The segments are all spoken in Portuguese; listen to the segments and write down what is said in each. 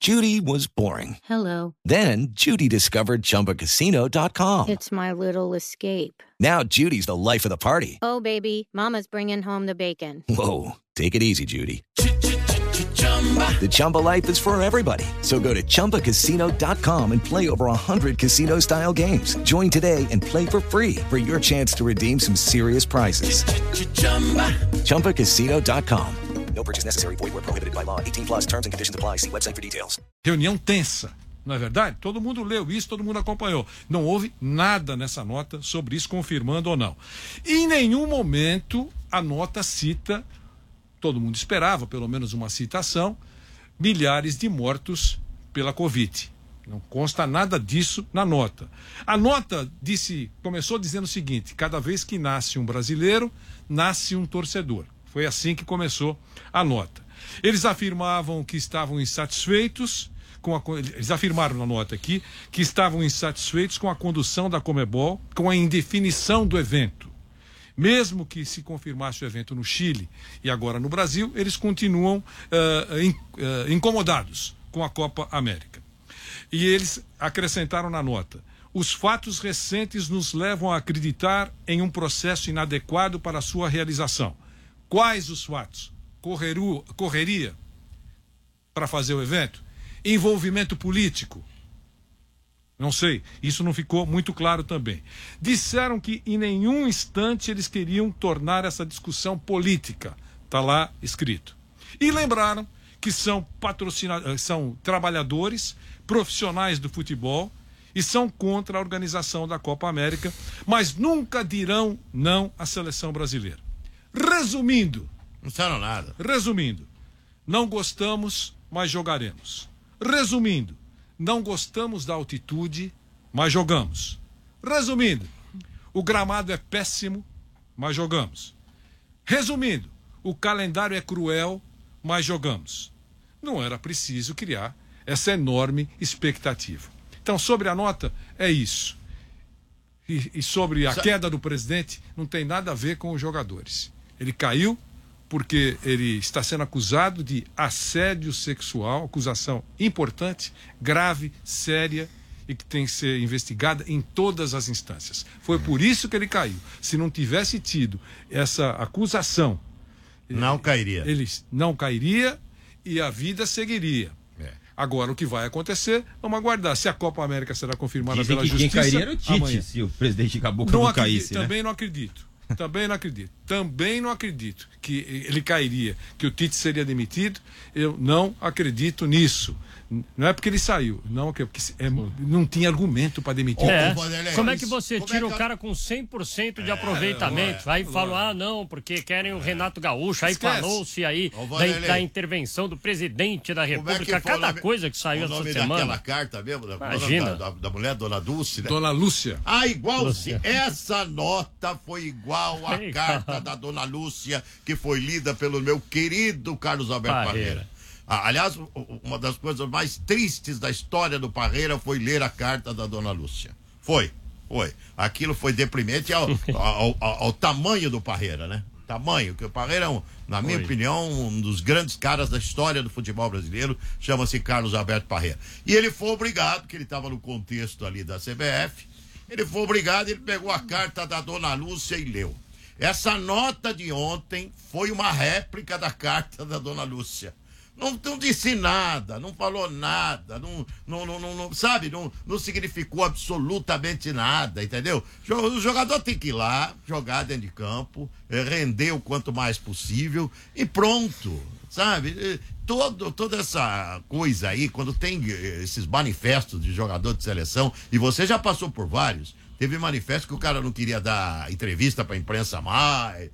Judy was boring. Hello. Then Judy discovered ChumbaCasino.com. It's my little escape. Now Judy's the life of the party. Oh, baby, mama's bringing home the bacon. Whoa, take it easy, Judy. The Chumba life is for everybody. So go to ChumbaCasino.com and play over 100 casino-style games. Join today and play for free for your chance to redeem some serious prizes. ChumbaCasino.com. No purchase necessary. Void where prohibited by law. 18 plus terms and conditions apply. See website for details. Reunião tensa, não é verdade? Todo mundo leu isso, todo mundo acompanhou. Não houve nada nessa nota sobre isso, confirmando ou não. E em nenhum momento a nota cita, todo mundo esperava, pelo menos uma citação, milhares de mortos pela Covid. Não consta nada disso na nota. A nota começou dizendo o seguinte: cada vez que nasce um brasileiro, nasce um torcedor. Foi assim que começou a nota. Eles afirmavam que estavam insatisfeitos eles afirmaram na nota aqui que estavam insatisfeitos com a condução da Conmebol, com a indefinição do evento. Mesmo que se confirmasse o evento no Chile e agora no Brasil, eles continuam incomodados com a Copa América. E eles acrescentaram na nota: os fatos recentes nos levam a acreditar em um processo inadequado para a sua realização. Quais os fatos? Correria para fazer o evento? Envolvimento político? Não sei, isso não ficou muito claro também. Disseram que em nenhum instante eles queriam tornar essa discussão política. Está lá escrito. E lembraram que são trabalhadores, profissionais do futebol e são contra a organização da Copa América, mas nunca dirão não à seleção brasileira. Resumindo, não disseram nada. Resumindo, não gostamos, mas jogaremos. Resumindo, não gostamos da altitude, mas jogamos. Resumindo, o gramado é péssimo, mas jogamos. Resumindo, o calendário é cruel, mas jogamos. Não era preciso criar essa enorme expectativa. Então, sobre a nota, é isso. E sobre a queda do presidente, não tem nada a ver com os jogadores. Ele caiu porque ele está sendo acusado de assédio sexual, acusação importante, grave, séria e que tem que ser investigada em todas as instâncias. Foi por isso que ele caiu. Se não tivesse tido essa acusação, não cairia. Ele não cairia e a vida seguiria. Agora, o que vai acontecer, vamos aguardar. Se a Copa América será confirmada pela Justiça... Quem cairia era o Tite, amanhã. Se o presidente Caboclo não caísse, Também não acredito. Também não acredito que ele cairia, que o Tite seria demitido. Eu não acredito nisso. Não é porque ele saiu, não, porque não tinha argumento para demitir. Como é que você tira o cara com 100% de aproveitamento? Aí falam, não, porque querem o Renato Gaúcho. Aí falou-se aí da intervenção do presidente da República. Cada coisa que saiu essa semana. Aquela carta mesmo, Imagina. Da mulher, Dona Dulce, né? Dona Lúcia. Igualzinho. Essa nota foi igual à carta da Dona Lúcia, que foi lida pelo meu querido Carlos Alberto Parreira. Aliás, uma das coisas mais tristes da história do Parreira foi ler a carta da Dona Lúcia. Foi. Aquilo foi deprimente ao tamanho do Parreira, né? Tamanho, que o Parreira é, na minha opinião, um dos grandes caras da história do futebol brasileiro, chama-se Carlos Alberto Parreira. E ele foi obrigado, que ele estava no contexto ali da CBF, ele pegou a carta da Dona Lúcia e leu. Essa nota de ontem foi uma réplica da carta da Dona Lúcia. Não disse nada, não falou nada, não significou absolutamente nada, entendeu? O jogador tem que ir lá, jogar dentro de campo, render o quanto mais possível e pronto, sabe? Toda essa coisa aí, quando tem esses manifestos de jogador de seleção, e você já passou por vários, teve manifesto que o cara não queria dar entrevista pra imprensa mais.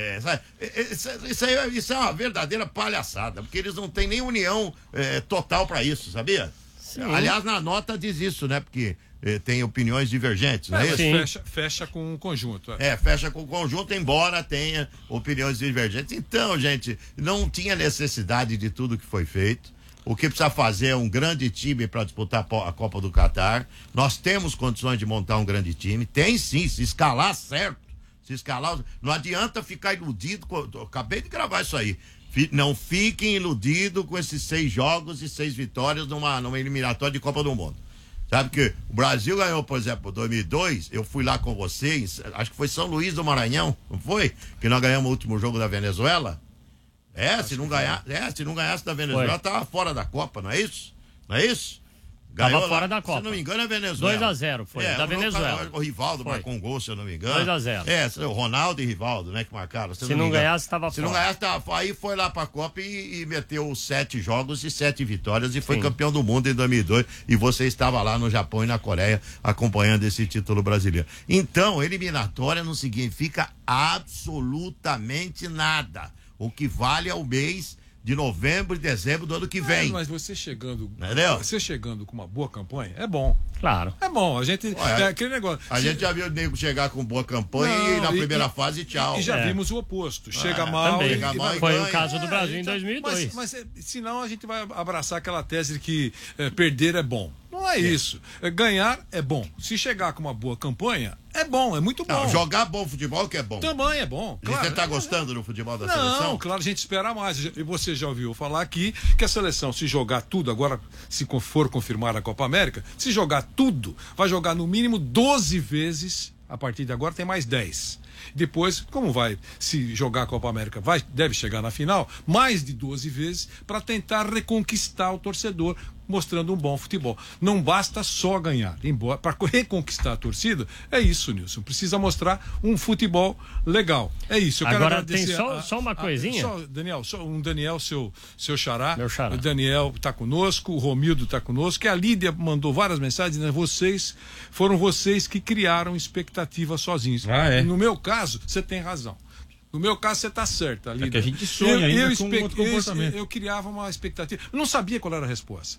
Isso é uma verdadeira palhaçada, porque eles não têm nem união total para isso, sabia? Sim. Aliás, na nota diz isso, né? Porque tem opiniões divergentes, não é isso? Fecha com o conjunto. Fecha com o conjunto, embora tenha opiniões divergentes. Então, gente, não tinha necessidade de tudo que foi feito. O que precisa fazer é um grande time para disputar a Copa do Catar. Nós temos condições de montar um grande time. Tem sim, se escalar certo. Se escalar, não adianta ficar iludido. Eu acabei de gravar isso aí. Não fiquem iludidos com esses 6 jogos e 6 vitórias numa eliminatória de Copa do Mundo. Sabe que o Brasil ganhou, por exemplo, em 2002, eu fui lá com vocês, acho que foi São Luís do Maranhão, não foi? Que nós ganhamos o último jogo da Venezuela. Se não ganhasse da Venezuela, tava fora da Copa, não é isso? Não é isso? Tava fora da Copa. Se não me engano, é Venezuela. 2-0 foi, da Venezuela. O Rivaldo marcou um gol, se eu não me engano. 2-0. O Ronaldo e Rivaldo, né, que marcaram. Se não ganhasse, tava fora. Se não ganhasse, tava fora. Aí foi lá pra Copa e meteu 7 jogos e 7 vitórias e foi campeão do mundo em 2002. E você estava lá no Japão e na Coreia acompanhando esse título brasileiro. Então, eliminatória não significa absolutamente nada. O que vale é o mês de novembro e dezembro do ano que vem. Mas você chegando, entendeu? Você chegando com uma boa campanha, é bom. Claro. É bom, a gente, aquele negócio. A gente já viu o nego chegar com boa campanha e na primeira fase, tchau. E já vimos o oposto. Chega mal. Também. Foi o caso do Brasil em 2002. Mas senão a gente vai abraçar aquela tese de que perder é bom. Não é isso. Ganhar é bom. Se chegar com uma boa campanha, é bom, é muito bom. Não, jogar bom futebol que é bom. Também é bom. Claro. Você tá gostando do futebol da seleção? Não, claro, a gente espera mais. E você já ouviu falar aqui que a seleção, se jogar tudo, agora, se for confirmar a Copa América, se jogar tudo, vai jogar no mínimo 12 vezes. A partir de agora tem mais 10. Depois, como vai se jogar a Copa América, deve chegar na final, mais de 12 vezes, para tentar reconquistar o torcedor, mostrando um bom futebol. Não basta só ganhar. Para reconquistar a torcida, é isso, Nilson. Precisa mostrar um futebol legal. É isso. Eu agora tem só uma coisinha. Daniel, seu xará. Meu xará. O Daniel está conosco, o Romildo está conosco, que a Lídia mandou várias mensagens, né? Foram vocês que criaram expectativa sozinhos. No meu caso, você tem razão. No meu caso, você está certo, Lídia. É que a gente sonha ainda com outro comportamento. Eu criava uma expectativa. Eu não sabia qual era a resposta.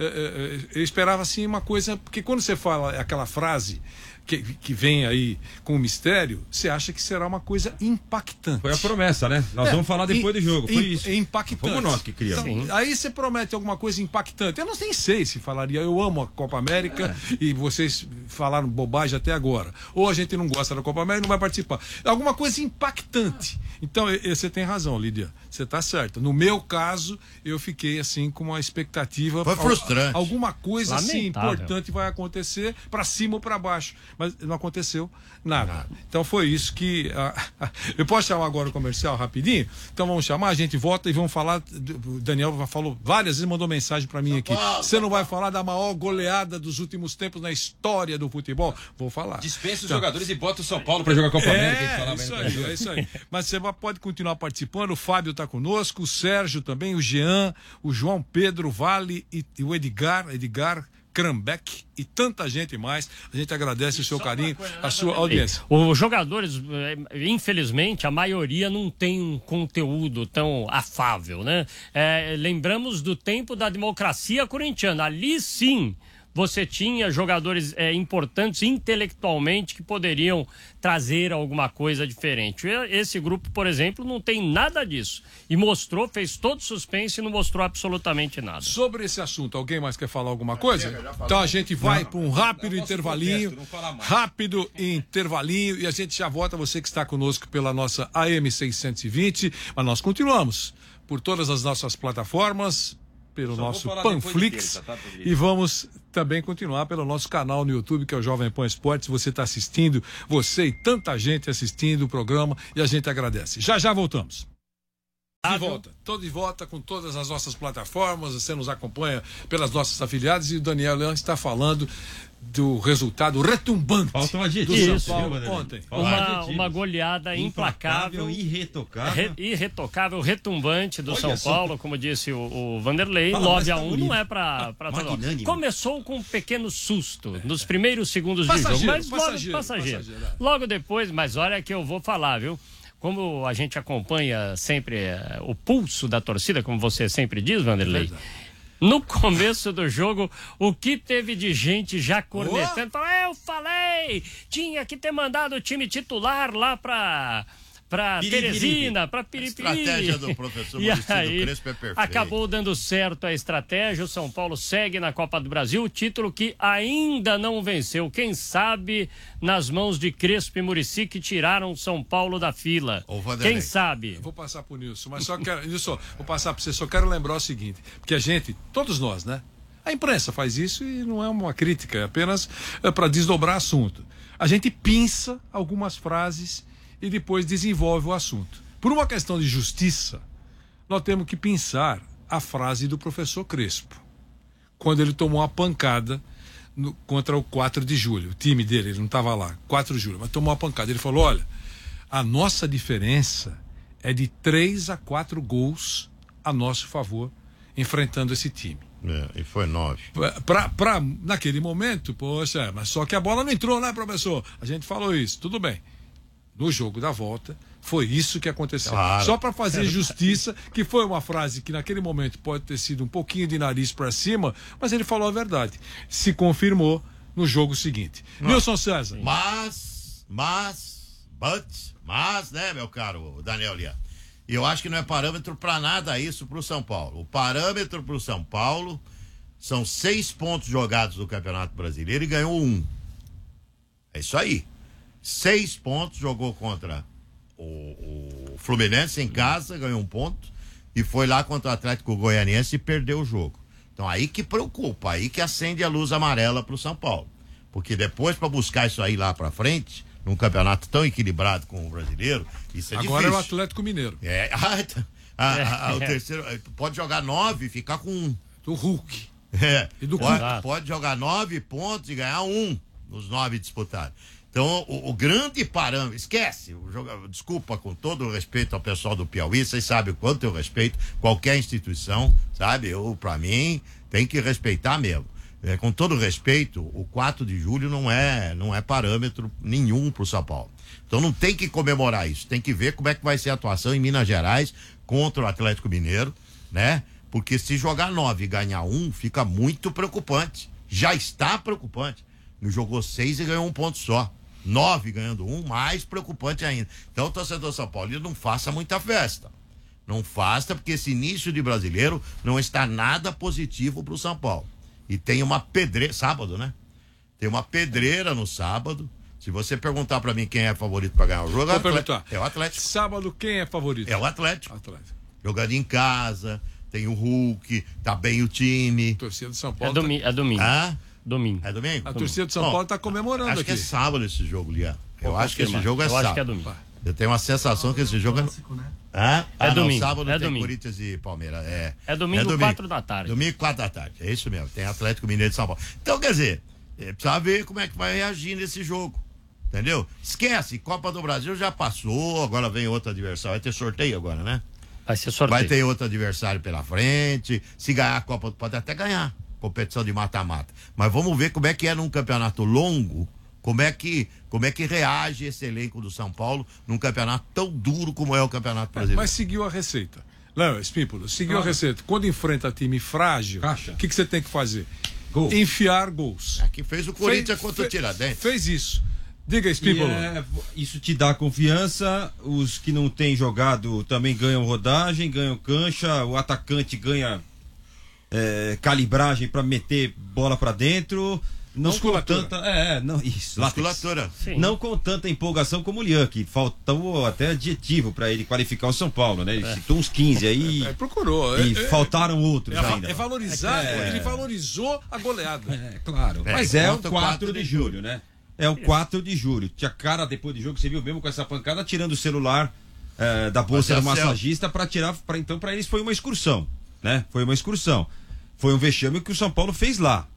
Eu esperava assim uma coisa, porque quando você fala aquela frase que vem aí com o mistério, você acha que será uma coisa impactante. Foi a promessa, né? Nós vamos falar depois do jogo. Foi isso. Impactante. Fomos nós que criamos. Então, aí você promete alguma coisa impactante. Eu não nem sei se falaria, eu amo a Copa América e vocês falaram bobagem até agora. Ou a gente não gosta da Copa América e não vai participar. Alguma coisa impactante. Então, você tem razão, Lídia. Você está certa. No meu caso, eu fiquei assim com uma expectativa. Foi frustrante. Alguma coisa assim Lamentável. importante vai acontecer para cima ou para baixo. Mas não aconteceu nada. Então foi isso que. Eu posso chamar agora o comercial rapidinho? Então vamos chamar, a gente volta e vamos falar. O Daniel falou várias vezes, mandou mensagem para mim aqui. Você não vai falar da maior goleada dos últimos tempos na história do futebol? Vou falar. Dispensa os jogadores e bota o São Paulo para jogar a Copa América. É isso aí. Mas você pode continuar participando. O Fábio está conosco, o Sérgio também, o Jean, o João Pedro Vale e o Edgar Krambeck e tanta gente mais. A gente agradece o seu carinho, a sua audiência. Os jogadores, infelizmente, a maioria não tem um conteúdo tão afável, né? Lembramos do tempo da democracia corintiana. Ali sim você tinha jogadores importantes intelectualmente que poderiam trazer alguma coisa diferente. Esse grupo, por exemplo, não tem nada disso. E fez todo suspense e não mostrou absolutamente nada. Sobre esse assunto, alguém mais quer falar alguma coisa? Então a gente vai para um rápido intervalinho. Rápido intervalinho e a gente já volta. Você que está conosco pela nossa AM 620. Mas nós continuamos por todas as nossas plataformas, pelo nosso Panflix, e vamos também continuar pelo nosso canal no YouTube, que é o Jovem Pan Esportes. Você está assistindo, você e tanta gente assistindo o programa, e a gente agradece. Já voltamos. Tô de volta com todas as nossas plataformas. Você nos acompanha pelas nossas afiliadas, e o Daniel Leão está falando do resultado retumbante do São Paulo ontem. Uma goleada implacável, irretocável, retumbante do São Paulo, como disse o Vanderlei. 9-1 não é para todo. Começou com um pequeno susto nos primeiros segundos de jogo, mas passageiro. Logo depois, mas olha que eu vou falar, viu? Como a gente acompanha sempre o pulso da torcida, como você sempre diz, Vanderlei, no começo do jogo, o que teve de gente já cornetando, eu falei, tinha que ter mandado o time titular lá para pra Teresina, pra Piripiri. A estratégia do professor Maurício Crespo é perfeita. Acabou dando certo a estratégia, o São Paulo segue na Copa do Brasil, o título que ainda não venceu. Quem sabe nas mãos de Crespo e Muricy, que tiraram o São Paulo da fila. Quem sabe? Eu vou passar pro Nilson, mas só quero, Nilson, vou passar pra você, só quero lembrar o seguinte, porque a gente, todos nós, né? A imprensa faz isso e não é uma crítica, é apenas para desdobrar assunto. A gente pinça algumas frases e depois desenvolve o assunto. Por uma questão de justiça, nós temos que pinçar a frase do professor Crespo, quando ele tomou uma pancada contra o 4 de julho. O time dele, ele não estava lá, 4 de julho, mas tomou uma pancada. Ele falou, olha, a nossa diferença é de 3 a 4 gols a nosso favor, enfrentando esse time. E foi 9. Naquele momento, poxa, mas só que a bola não entrou, né, professor? A gente falou isso, tudo bem. No jogo da volta, foi isso que aconteceu. Claro. Só para fazer justiça, que foi uma frase que naquele momento pode ter sido um pouquinho de nariz para cima, mas ele falou a verdade. Se confirmou no jogo seguinte. Nilson César. Mas, né, meu caro Daniel Lian? E eu acho que não é parâmetro para nada isso pro São Paulo. O parâmetro pro São Paulo são 6 pontos jogados no Campeonato Brasileiro e ganhou 1. É isso aí. 6 pontos, jogou contra o Fluminense em casa, ganhou 1 ponto, e foi lá contra o Atlético Goianiense e perdeu o jogo. Então aí que preocupa, aí que acende a luz amarela pro São Paulo. Porque depois, para buscar isso aí lá para frente, num campeonato tão equilibrado como o brasileiro, isso é Agora difícil. É o Atlético Mineiro. O terceiro pode jogar 9 e ficar com 1. Do Hulk. E do pode jogar 9 pontos e ganhar 1 nos 9 disputados. Então, o grande parâmetro, esquece, desculpa, com todo o respeito ao pessoal do Piauí, vocês sabem o quanto eu respeito qualquer instituição, sabe? Pra mim, tem que respeitar mesmo. Com todo respeito, o 4 de julho não é parâmetro nenhum pro São Paulo. Então não tem que comemorar isso, tem que ver como é que vai ser a atuação em Minas Gerais contra o Atlético Mineiro, né? Porque se jogar 9 e ganhar 1, fica muito preocupante. Já está preocupante. Jogou 6 e ganhou 1 ponto só. 9 ganhando 1, mais preocupante ainda. Então o torcedor São Paulo não faça muita festa. Não faça, porque esse início de brasileiro não está nada positivo pro São Paulo. E tem uma pedreira, sábado, né? Tem uma pedreira no sábado. Se você perguntar pra mim quem é favorito pra ganhar o jogo, é o Atlético. Sábado, quem é favorito? É o Atlético. Jogando em casa, tem o Hulk, tá bem o time. A torcida do São Paulo. É domingo. Domingo. É domingo? A torcida do São Paulo tá comemorando acho aqui. Que é sábado esse jogo, Lian. Eu acho que esse jogo é sábado. Eu acho que é domingo. Eu tenho uma sensação que esse jogo clássico, né? É domingo. Sábado é tem domingo. Corinthians e Palmeiras. É domingo, 4 da tarde. Domingo, 4 da tarde. É isso mesmo. Tem Atlético Mineiro de São Paulo. Então, quer dizer, precisa ver como é que vai reagir nesse jogo. Entendeu? Esquece, Copa do Brasil já passou, agora vem outro adversário. Vai ter sorteio agora, né? Vai ser sorteio. Vai ter outro adversário pela frente. Se ganhar a Copa, pode até ganhar. Competição de mata-mata. Mas vamos ver como é que é num campeonato longo. Como é que reage esse elenco do São Paulo num campeonato tão duro como é o Campeonato Brasileiro? Mas seguiu a receita. Léo Espímpolo, seguiu a receita. Quando enfrenta time frágil, o que você tem que fazer? Gol. Enfiar gols. Que fez o Corinthians contra o Tiradentes. Fez isso. Diga, Espímpolo. Isso te dá confiança. Os que não têm jogado também ganham rodagem, ganham cancha. O atacante ganha calibragem para meter bola para dentro. Não musculatura. Com tanta, musculatura. Não com tanta empolgação como o Lian, que faltou até adjetivo para ele qualificar o São Paulo, né? Ele citou uns 15 aí. Procurou. E faltaram outros ainda. Valorizar, ele valorizou a goleada. Claro. Mas é o 4 de julho, né? É o 4 de julho. Tinha cara depois do jogo, você viu mesmo com essa pancada, tirando o celular da bolsa do massagista para tirar. Então, para eles foi uma excursão, né? Foi uma excursão. Foi um vexame que o São Paulo fez lá.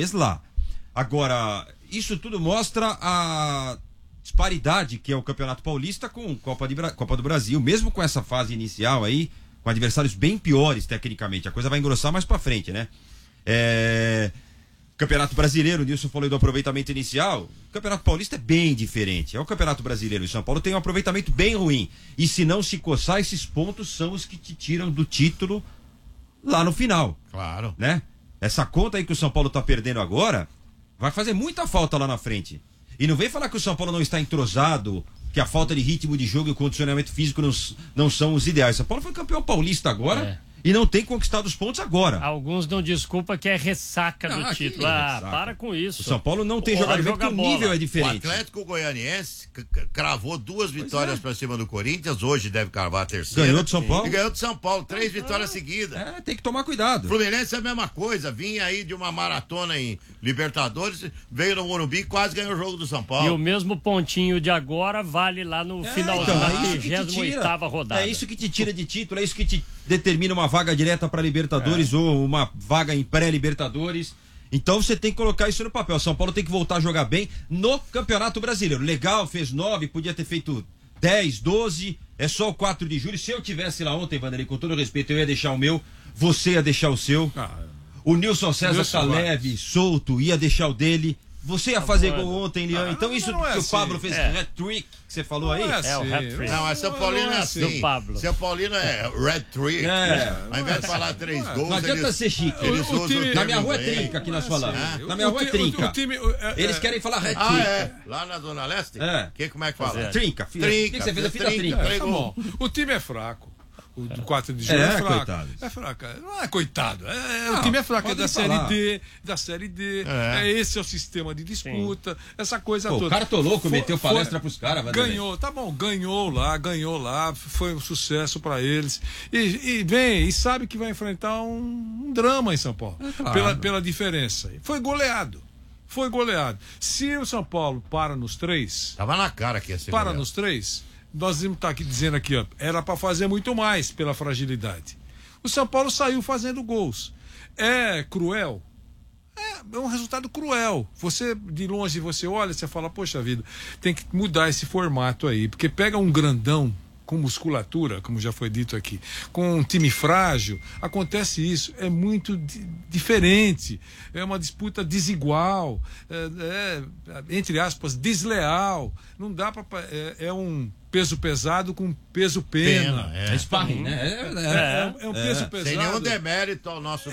Agora, isso tudo mostra a disparidade que é o Campeonato Paulista com Copa do Brasil, mesmo com essa fase inicial aí, com adversários bem piores tecnicamente. A coisa vai engrossar mais pra frente, né? Campeonato Brasileiro, o Nilson falou do aproveitamento inicial. O Campeonato Paulista é bem diferente. É o Campeonato Brasileiro. O São Paulo tem um aproveitamento bem ruim. E se não se coçar, esses pontos são os que te tiram do título lá no final. Claro. Né? Essa conta aí que o São Paulo tá perdendo agora vai fazer muita falta lá na frente. E não vem falar que o São Paulo não está entrosado que a falta de ritmo de jogo e o condicionamento físico não são os ideais. São Paulo foi campeão paulista agora e não tem conquistado os pontos agora. Alguns dão desculpa que é ressaca do título. Para com isso. O São Paulo não tem jogado bem porque o nível é diferente. O Atlético Goianiense cravou 2 vitórias para cima do Corinthians, hoje deve cravar a terceira. Ganhou do São Paulo? E ganhou do São Paulo, 3 vitórias seguidas. Tem que tomar cuidado. Fluminense é a mesma coisa, vinha aí de uma maratona em Libertadores, veio no Morumbi e quase ganhou o jogo do São Paulo. E o mesmo pontinho de agora vale lá no final da 38ª rodada. É isso que te tira de título, é isso que te determina uma vaga direta para Libertadores ou uma vaga em pré-Libertadores. Então você tem que colocar isso no papel. São Paulo tem que voltar a jogar bem no Campeonato Brasileiro. Legal, fez 9, podia ter feito 10, 12. É só o 4 de julho. Se eu tivesse lá ontem, Vanderlei, com todo respeito, eu ia deixar o meu, você ia deixar o seu. O Nilson César tá leve, solto, ia deixar o dele. Você ia fazer gol ontem, Leão. Então isso que o Pablo fez, hat-trick, que você falou aí. O hat-trick. Não, mas São Paulino é assim. São Paulino é red trick. Ao invés de falar 3 gols, não adianta ser chique. Na minha rua é trinca que nós falamos. Na minha rua é trinca. Eles querem falar red trick. Lá na Zona Leste? Como é que fala? Trinca. Trinca. Você fez a fila trinca. Tá bom. O time é fraco. O do 4 de julho é fraco. Coitado. É fraco. Não é coitado. O time é fraco, é da Série D. Esse é o sistema de disputa, essa coisa toda. O Cartoloco meteu palestra pros caras. Ganhou, tá bom, ganhou lá, foi um sucesso pra eles. E sabe que vai enfrentar um drama em São Paulo, pela diferença. Foi goleado. Se o São Paulo para nos 3... Tava na cara que ia ser goleado. Nos 3... Nós vamos estar aqui dizendo aqui, era para fazer muito mais pela fragilidade. O São Paulo saiu fazendo gols. É cruel? É um resultado cruel. Você, de longe, você olha, você fala, poxa vida, tem que mudar esse formato aí, porque pega um grandão com musculatura, como já foi dito aqui, com um time frágil, acontece isso, é muito diferente, é uma disputa desigual, entre aspas, desleal, não dá para... É um peso pesado com peso pena. É sparring, né? É um peso pesado. Sem nenhum demérito ao nosso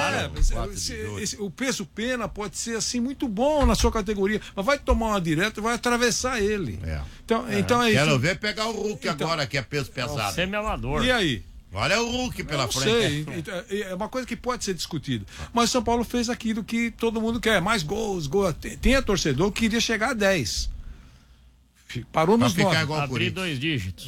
o peso pena pode ser assim muito bom na sua categoria, mas vai tomar uma direta e vai atravessar ele. Então é isso. Quero ver pegar o Hulk agora, que é peso pesado. Semi-amador. E aí? Olha o Hulk pela frente. Sei, é uma coisa que pode ser discutida. Mas o São Paulo fez aquilo que todo mundo quer, mais gols. Tem a torcedor que queria chegar a 10. Parou nos 9. Abrir 2 dígitos.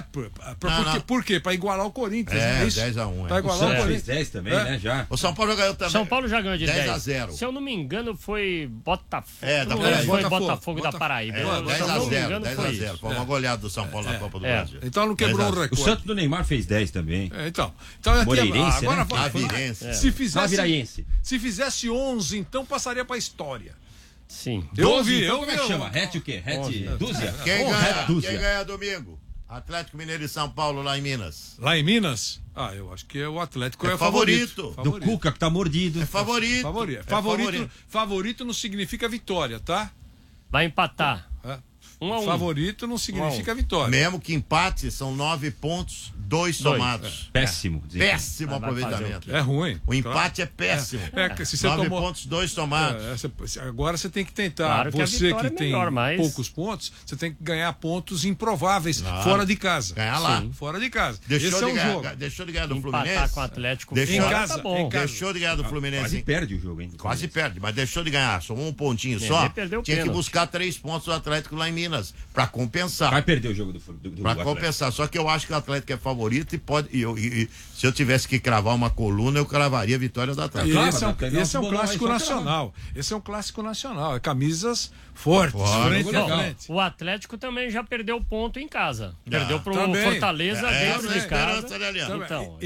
Por quê? Para igualar o Corinthians. É isso? 10-1. Para igualar o Corinthians. 10 também, né? Já. O São Paulo já ganhou também. São Paulo já ganhou de 10-0. Se eu não me engano, foi Botafogo. Foi Botafogo da Paraíba. 10-0. Foi uma goleada do São Paulo na Copa do Brasil. Então não quebrou o recorde. O Santos do Neymar fez 10 também. Então Moreirense, agora né? Se fizesse 11, então passaria para a história. Sim. Eu ouvi. Como é que chama? Hat o quê? Hat dúzia? Quem ganha domingo? Atlético Mineiro e São Paulo lá em Minas. Lá em Minas? Eu acho que o Atlético é favorito. Do Cuca que tá mordido. É favorito. Favorito não significa vitória, tá? Vai empatar. 1-1. Favorito não significa vitória. Mesmo que empate, são 9 pontos, 2 somados. Péssimo. Péssimo aproveitamento. É ruim. O empate é péssimo. Se você 9 pontos, 2 somados. Agora você tem que tentar. Você que tem poucos pontos, você tem que ganhar pontos improváveis fora de casa. Ganhar lá. Fora de casa. Deixou de ganhar do Fluminense. Empatar com o Atlético em casa. Deixou de ganhar do Fluminense. Quase perde o jogo, hein? Quase perde, mas deixou de ganhar. Só um pontinho só. Tinha que buscar 3 pontos do Atlético lá em Minas. Pra compensar. Vai perder o jogo do Pra compensar. Só que eu acho que o Atlético é favorito e pode. Se eu tivesse que cravar uma coluna, eu cravaria a vitória do Atlético. Esse é um clássico nacional. Esse é um clássico nacional. É camisas fortes. Frente a frente. O Atlético também já perdeu ponto em casa. Perdeu pro Fortaleza dentro de casa. Então,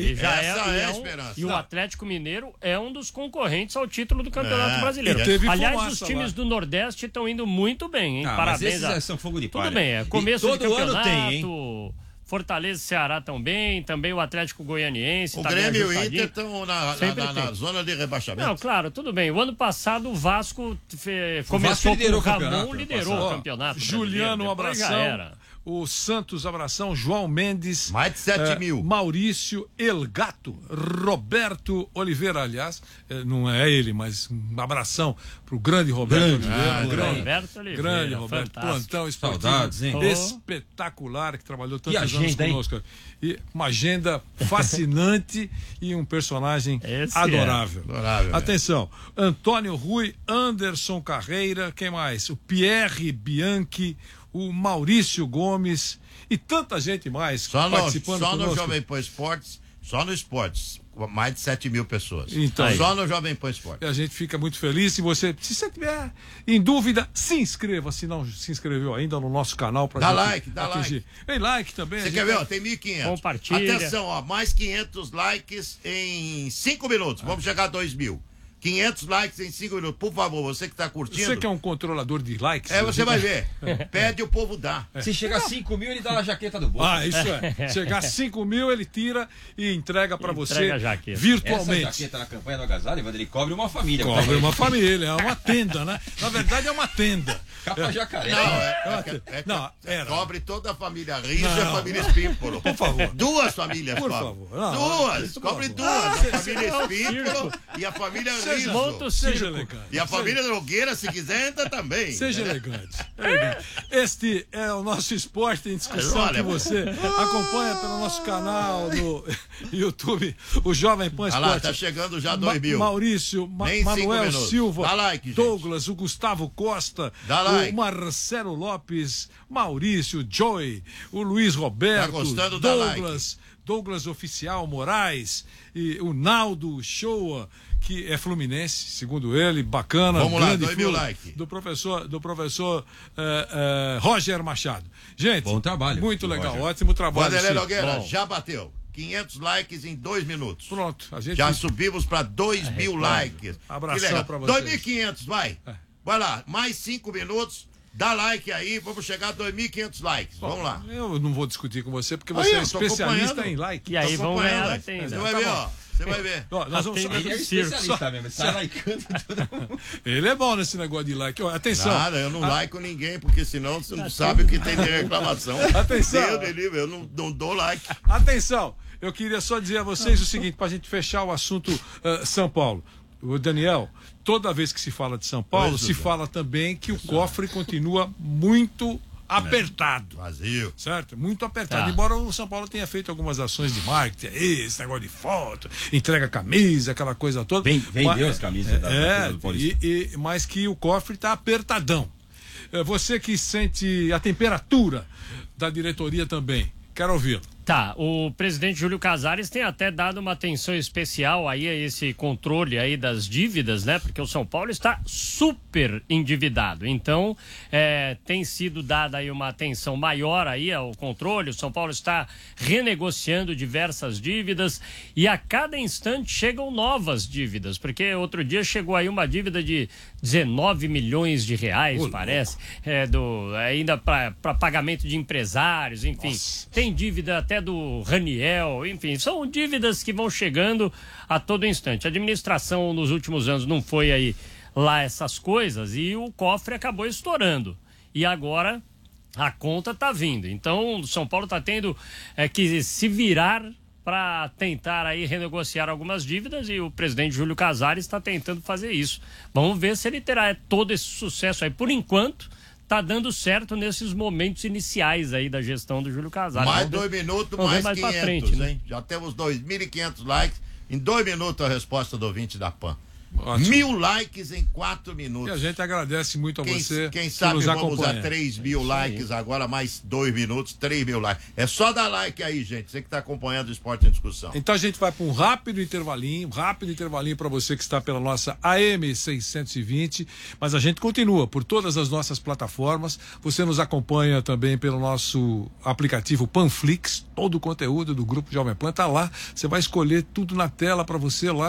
e o Atlético Mineiro é um dos concorrentes ao título do Campeonato Brasileiro. Aliás, os times do Nordeste estão indo muito bem, hein? Parabéns. São fogo de palha. Tudo bem, começo de campeonato. Ano tem, hein? Fortaleza e Ceará também o Atlético Goianiense. O Grêmio e o Inter estão na zona de rebaixamento. Não, claro, tudo bem. O ano passado o Vasco começou com o Ramon, liderou o campeonato. Juliano, um abração. o Santos, abração, João Mendes. Mais de 7 mil. Maurício Elgato, Roberto Oliveira, aliás, não é ele, mas um abração pro grande Roberto Oliveira. Grande Roberto, plantão esportivo. Saudades, hein? Espetacular, que trabalhou tantos anos agenda, conosco. E uma agenda fascinante e um personagem adorável. Atenção, Antônio Rui, Anderson Carreira, quem mais? O Pierre Bianchi, o Maurício Gomes e tanta gente mais participando conosco. Só no Jovem Pan Esportes, só no Esportes, mais de 7 mil pessoas. Então, só no Jovem Pan Esportes. A gente fica muito feliz. Se você tiver em dúvida, se inscreva, se não se inscreveu ainda no nosso canal. Dá like. Tem like também. Você quer ver? Tem 1.500. Compartilha. Atenção, mais 500 likes em 5 minutos. Vamos chegar a 2.000. 500 likes em 5 minutos. Por favor, você que está curtindo. Você que é um controlador de likes. Você vai ver. Pede, o povo dá. Se chegar a 5 mil, ele dá a jaqueta do bolso. Isso é. Chegar a 5 mil, ele tira e entrega para você virtualmente. Essa jaqueta na campanha do Agasalho, ele cobre uma família. Cobre uma família, é uma tenda, né? Na verdade é uma tenda. Capa jacaré. Cobre toda a família Riso e a família Espímpolo. Por favor. 2 famílias Por cobre. favor. Cobre 2. A família Espímpolo e a família Riso. Seja elegante. E a família Nogueira, se quiser, entra também. Seja elegante. Este é o nosso Esporte em Discussão que você acompanha pelo nosso canal no YouTube, o Jovem Pan Esporte. Olha lá, tá chegando já 2.000. Maurício, Manuel Silva, dá like, Douglas, o Gustavo Costa, o Marcelo Lopes, Maurício, Joy, o Luiz Roberto, tá gostando, Douglas Oficial Moraes e o Naldo Shoa, que é fluminense, segundo ele, bacana. Vamos lá, 2.000 likes. Do professor Roger Machado. Gente, bom trabalho. Muito legal, Roger. Ótimo trabalho. Vanderlei Nogueira, já bateu. 500 likes em 2 minutos. Pronto. Já subimos para 2.000 likes. Abração para vocês. 2.500, vai. Vai lá, mais 5 minutos. Dá like aí, vamos chegar a 2.500 likes. Vamos lá. Eu não vou discutir com você, porque você é especialista em like. E aí vamos ganhar a tenda. Você vai ver, ó. Você vai ver. Nós vamos ele é especialista mesmo, sai likeando todo mundo. Ele é bom nesse negócio de like. Atenção. Nada, eu não like ninguém, porque senão você não sabe o que tem de reclamação. Atenção. Eu não dou like. Atenção. Eu queria só dizer a vocês o seguinte, pra gente fechar o assunto São Paulo. O Daniel, toda vez que se fala de São Paulo, se fala também que o cofre continua muito apertado. Vazio. Certo? Muito apertado. Embora o São Paulo tenha feito algumas ações de marketing, esse negócio de foto, entrega camisa, aquela coisa toda. Vendeu as camisas do Paulista. Mas que o cofre está apertadão. Você que sente a temperatura da diretoria também, quero ouvi-lo. O presidente Júlio Casares tem até dado uma atenção especial aí a esse controle aí das dívidas, né? Porque o São Paulo está super endividado. Então, tem sido dada aí uma atenção maior aí ao controle. O São Paulo está renegociando diversas dívidas e a cada instante chegam novas dívidas, porque outro dia chegou aí uma dívida de 19 milhões de reais, parece, ainda para pagamento de empresários, enfim. Nossa. Tem dívida até do Raniel, enfim, são dívidas que vão chegando a todo instante. A administração nos últimos anos não foi aí lá essas coisas e o cofre acabou estourando. E agora a conta tá vindo. Então, o São Paulo tá tendo que se virar para tentar aí renegociar algumas dívidas e o presidente Júlio Casares está tentando fazer isso. Vamos ver se ele terá todo esse sucesso aí. Por enquanto, tá dando certo nesses momentos iniciais aí da gestão do Júlio Casares. Mais 2 minutos, mais 500, frente, né? Hein? Já temos 2.500 likes. Em 2 minutos a resposta do ouvinte da PAN. Ótimo. 1.000 likes em 4 minutos. E a gente agradece muito a você. Quem sabe vamos a 3.000 likes agora, mais 2 minutos, 3.000 likes. É só dar like aí, gente. Você que está acompanhando o Esporte em Discussão. Então a gente vai para um rápido intervalinho para você que está pela nossa AM 620. Mas a gente continua por todas as nossas plataformas. Você nos acompanha também pelo nosso aplicativo Panflix. Todo o conteúdo do Grupo Jovem Pan tá lá. Você vai escolher tudo na tela para você lá.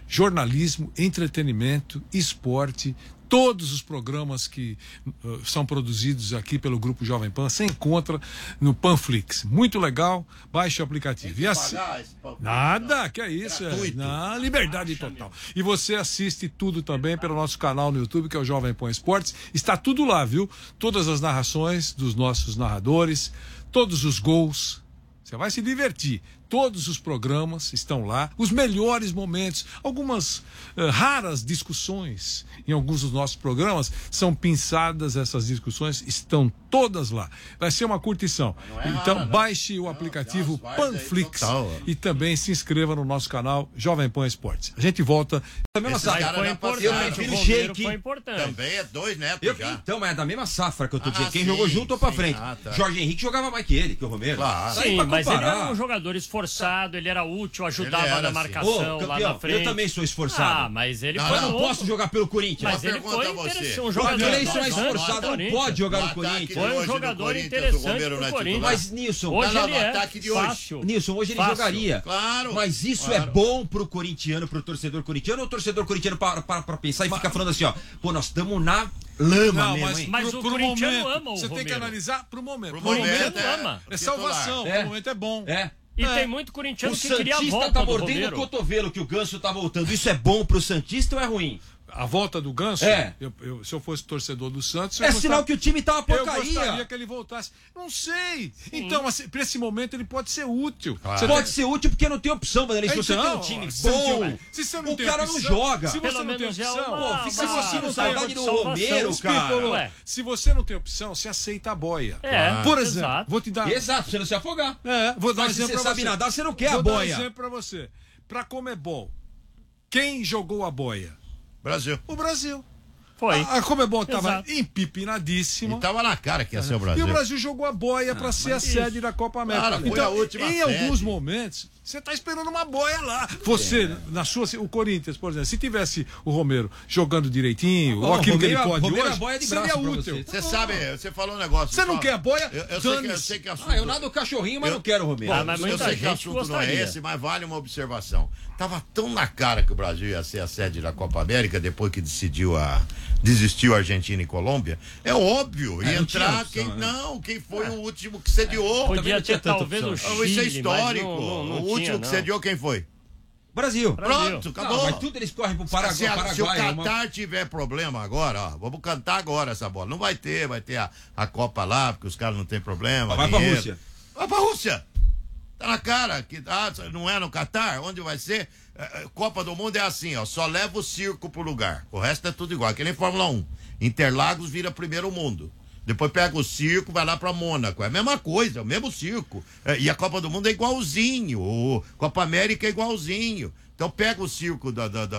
jornalismo, entretenimento, esporte. Todos os programas que são produzidos aqui pelo Grupo Jovem Pan você encontra no Panflix. Muito legal, baixe o aplicativo. Tem que pagar esse Panflix? Nada, que é isso. Liberdade total. E você assiste tudo também pelo nosso canal no YouTube, que é o Jovem Pan Esportes. Está tudo lá, viu? Todas as narrações dos nossos narradores, todos os gols. Você vai se divertir. Todos os programas estão lá, os melhores momentos, algumas raras discussões em alguns dos nossos programas são pinçadas, essas discussões estão todas lá. Vai ser uma curtição. Então baixe o aplicativo Panflix e também se inscreva no nosso canal Jovem Pan Esportes. A gente volta. Da mesma safra. Foi importante. O Shake foi importante. Também é 2 netos já. Então, mas é da mesma safra que eu tô dizendo. Quem jogou junto ou pra frente. Tá. Jorge Henrique jogava mais que ele, que o Romero. Claro. Sim, mas ele era um jogador esforçado, ele era útil, ajudava na marcação lá na frente. Eu também sou esforçado. Mas ele foi. Eu não posso jogar pelo Corinthians. Mas ele foi interessante. Um jogador esforçado, não pode jogar no Corinthians. Foi um jogador interessante pro Corinthians. Mas, Nilson, hoje ele é fácil. Nilson, hoje ele jogaria. Claro. Mas isso é bom pro corintiano, pro torcedor corintiano, ou o torcedor corintiano para pensar e fica falando assim, ó, pô, nós estamos na lama mesmo, hein? Mas o corintiano ama o Romero. Você tem que analisar pro momento. O corintiano ama. É salvação, o momento é bom. E tem muito corintiano que queria a volta do O Santista tá mordendo o cotovelo que o Ganso tá voltando. Isso é bom pro Santista ou é ruim? A volta do Ganso? Se eu fosse torcedor do Santos... Sinal que o time tá uma porcaria. Eu gostaria que ele voltasse. Não sei. Sim. Então, pra esse momento, ele pode ser útil. Claro. Pode ser útil porque não tem opção, Vanderlei. Se você tem um time bom, se você não o tem cara opção, não joga. Se você não tem opção... Fica assistindo saudade do Romero, cara. Se você não tem opção, você aceita a boia. Por exemplo, vou te dar... Exato, você não se afogar. Vou dar um exemplo pra você. Se você sabe nadar, você não quer a boia. Vou dar um exemplo pra você. Pra Comebol, quem jogou a boia? Brasil. O Brasil. Foi. A Comebol estava empipinadíssima. E tava na cara que ia ser o Brasil. E o Brasil jogou a boia para ser a sede da Copa América. Cara, foi a última em alguns momentos, você tá esperando uma boia lá. Você, o Corinthians, por exemplo, se tivesse o Romero jogando direitinho, ou aquilo que ele pode hoje, seria útil. Você sabe, você falou um negócio. Você não quer a boia? Eu sei que assunto... eu nado o cachorrinho, mas não quero o Romero. Eu sei que o assunto não é esse, mas vale uma observação. Tava tão na cara que o Brasil ia ser a sede da Copa América depois que desistiu a Argentina e Colômbia. É óbvio, ia entrar quem foi o último que sediou. Podia ter talvez o Chile, isso é histórico. Não o último que sediou quem foi? Brasil. Pronto, acabou. Não, mas tudo eles correm pro Paraguai. Se o Qatar tiver problema agora, vamos cantar agora essa bola. Não vai ter a Copa lá, porque os caras não tem problema. Vai pra Rússia. Vai pra Rússia. Tá na cara que não é no Qatar, onde vai ser? Copa do Mundo é assim, ó, só leva o circo pro lugar. O resto é tudo igual, que nem Fórmula 1. Interlagos vira primeiro mundo. Depois pega o circo, vai lá pra Mônaco. É a mesma coisa, é o mesmo circo. E a Copa do Mundo é igualzinho. O Copa América é igualzinho. Então pega o circo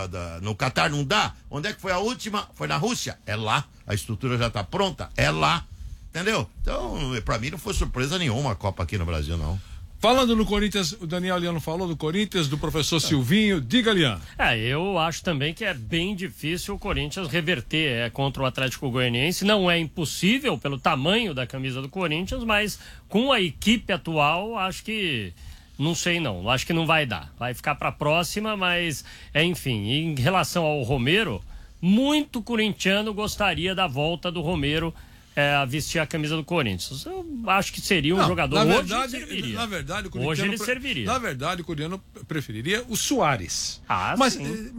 no Qatar, não dá? Onde é que foi a última? Foi na Rússia? É lá. A estrutura já tá pronta? É lá. Entendeu? Então, pra mim não foi surpresa nenhuma a Copa aqui no Brasil, não. Falando no Corinthians, o Daniel Liano falou do Corinthians, do professor Silvinho. Diga, Liano. Eu acho também que é bem difícil o Corinthians reverter contra o Atlético Goianiense. Não é impossível pelo tamanho da camisa do Corinthians, mas com a equipe atual, acho que... Não sei não, acho que não vai dar. Vai ficar para a próxima, mas, enfim, em relação ao Romero, muito corintiano gostaria da volta do Romero a vestir a camisa do Corinthians. Eu acho que seria um jogador hoje ele serviria. Na verdade, o hoje ele serviria. Na verdade, o coreano preferiria o Suárez. Mas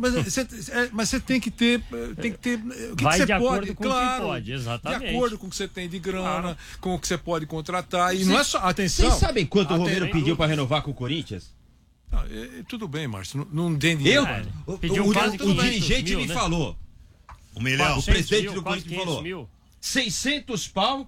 você tem que ter o que vai você de pode, acordo com o que pode, exatamente. De acordo com o que você tem de grana, com o que você pode contratar. E não é só, atenção. Vocês sabem quanto o Romero pediu para renovar com o Corinthians? Tudo bem, Márcio, não tem dinheiro. O dirigente me falou. $1 milhão. O presidente do Corinthians falou. 600 pau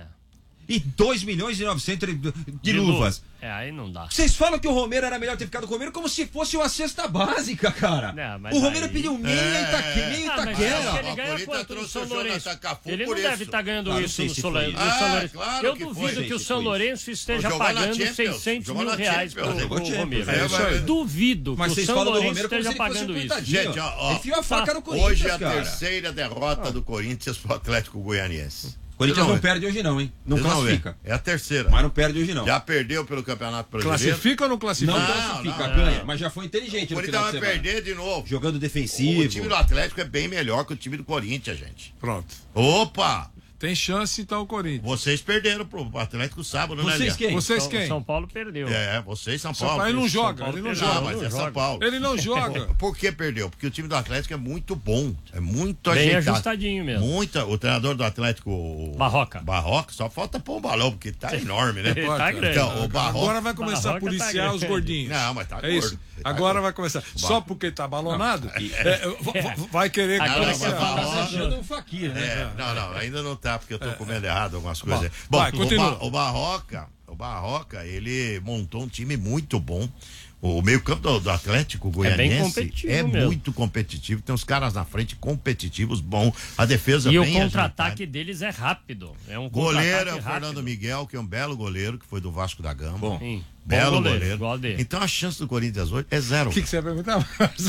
e 2.900.000 de luvas. Aí não dá. Vocês falam que o Romero era melhor ter ficado com o Romero como se fosse uma cesta básica, cara. O Romero pediu meio Itaquera. Ele ganha quanto no São Lourenço? Ele não deve estar ganhando isso no São Lourenço. Eu duvido que o São Lourenço esteja pagando $600 mil pro Romero. Duvido que o São Lourenço esteja pagando isso. Gente, ele enfiou a faca no Corinthians, hoje é a terceira derrota do Corinthians pro Atlético Goianiense. Corinthians não perde hoje não, hein? Não classifica. É a terceira. Mas não perde hoje não. Já perdeu pelo Campeonato Brasileiro. Classifica ou não classifica? Não classifica, ganha. Mas já foi inteligente O no final Corinthians vai perder de novo. Jogando defensivo. O time do Atlético é bem melhor que o time do Corinthians, gente. Pronto. Opa! Tem chance então o Corinthians. Vocês perderam pro Atlético sábado, né? Vocês quem? Vocês quem? São Paulo perdeu. Vocês São São Paulo. Paulo, ele não joga, Paulo ele não perdeu. joga. Mas não é São joga. Paulo. Ele não joga. Por que perdeu? Porque o time do Atlético é muito bom. É muito Bem ajeitado. ajustadinho mesmo. O treinador do Atlético, o Barroca, só falta pôr um balão, porque tá enorme, né? Tá grande. Então, o Barroca. Agora vai começar a Barroca policiar tá os grande. gordinhos. Não, mas tá É gordo. isso. Agora vai começar. Só porque tá balonado, vai querer Agora mas você vai Barroca- falar achando um faquir, né? Não, ainda não tá, porque eu tô comendo errado algumas coisas. Bom, vai, continua. o Barroca, ele montou um time muito bom. O meio-campo do Atlético Goianiense bem competitivo é mesmo. muito competitivo. Tem uns caras na frente competitivos, bom. A defesa E o bem contra-ataque ajeitada. deles é rápido. É um Goleiro é o contra-ataque rápido. Fernando Miguel, que é um belo goleiro, que foi do Vasco da Gama. Bom. Sim. Belo Bom goleiro. igual dele. Então a chance do Corinthians hoje é zero. O que você ia perguntar?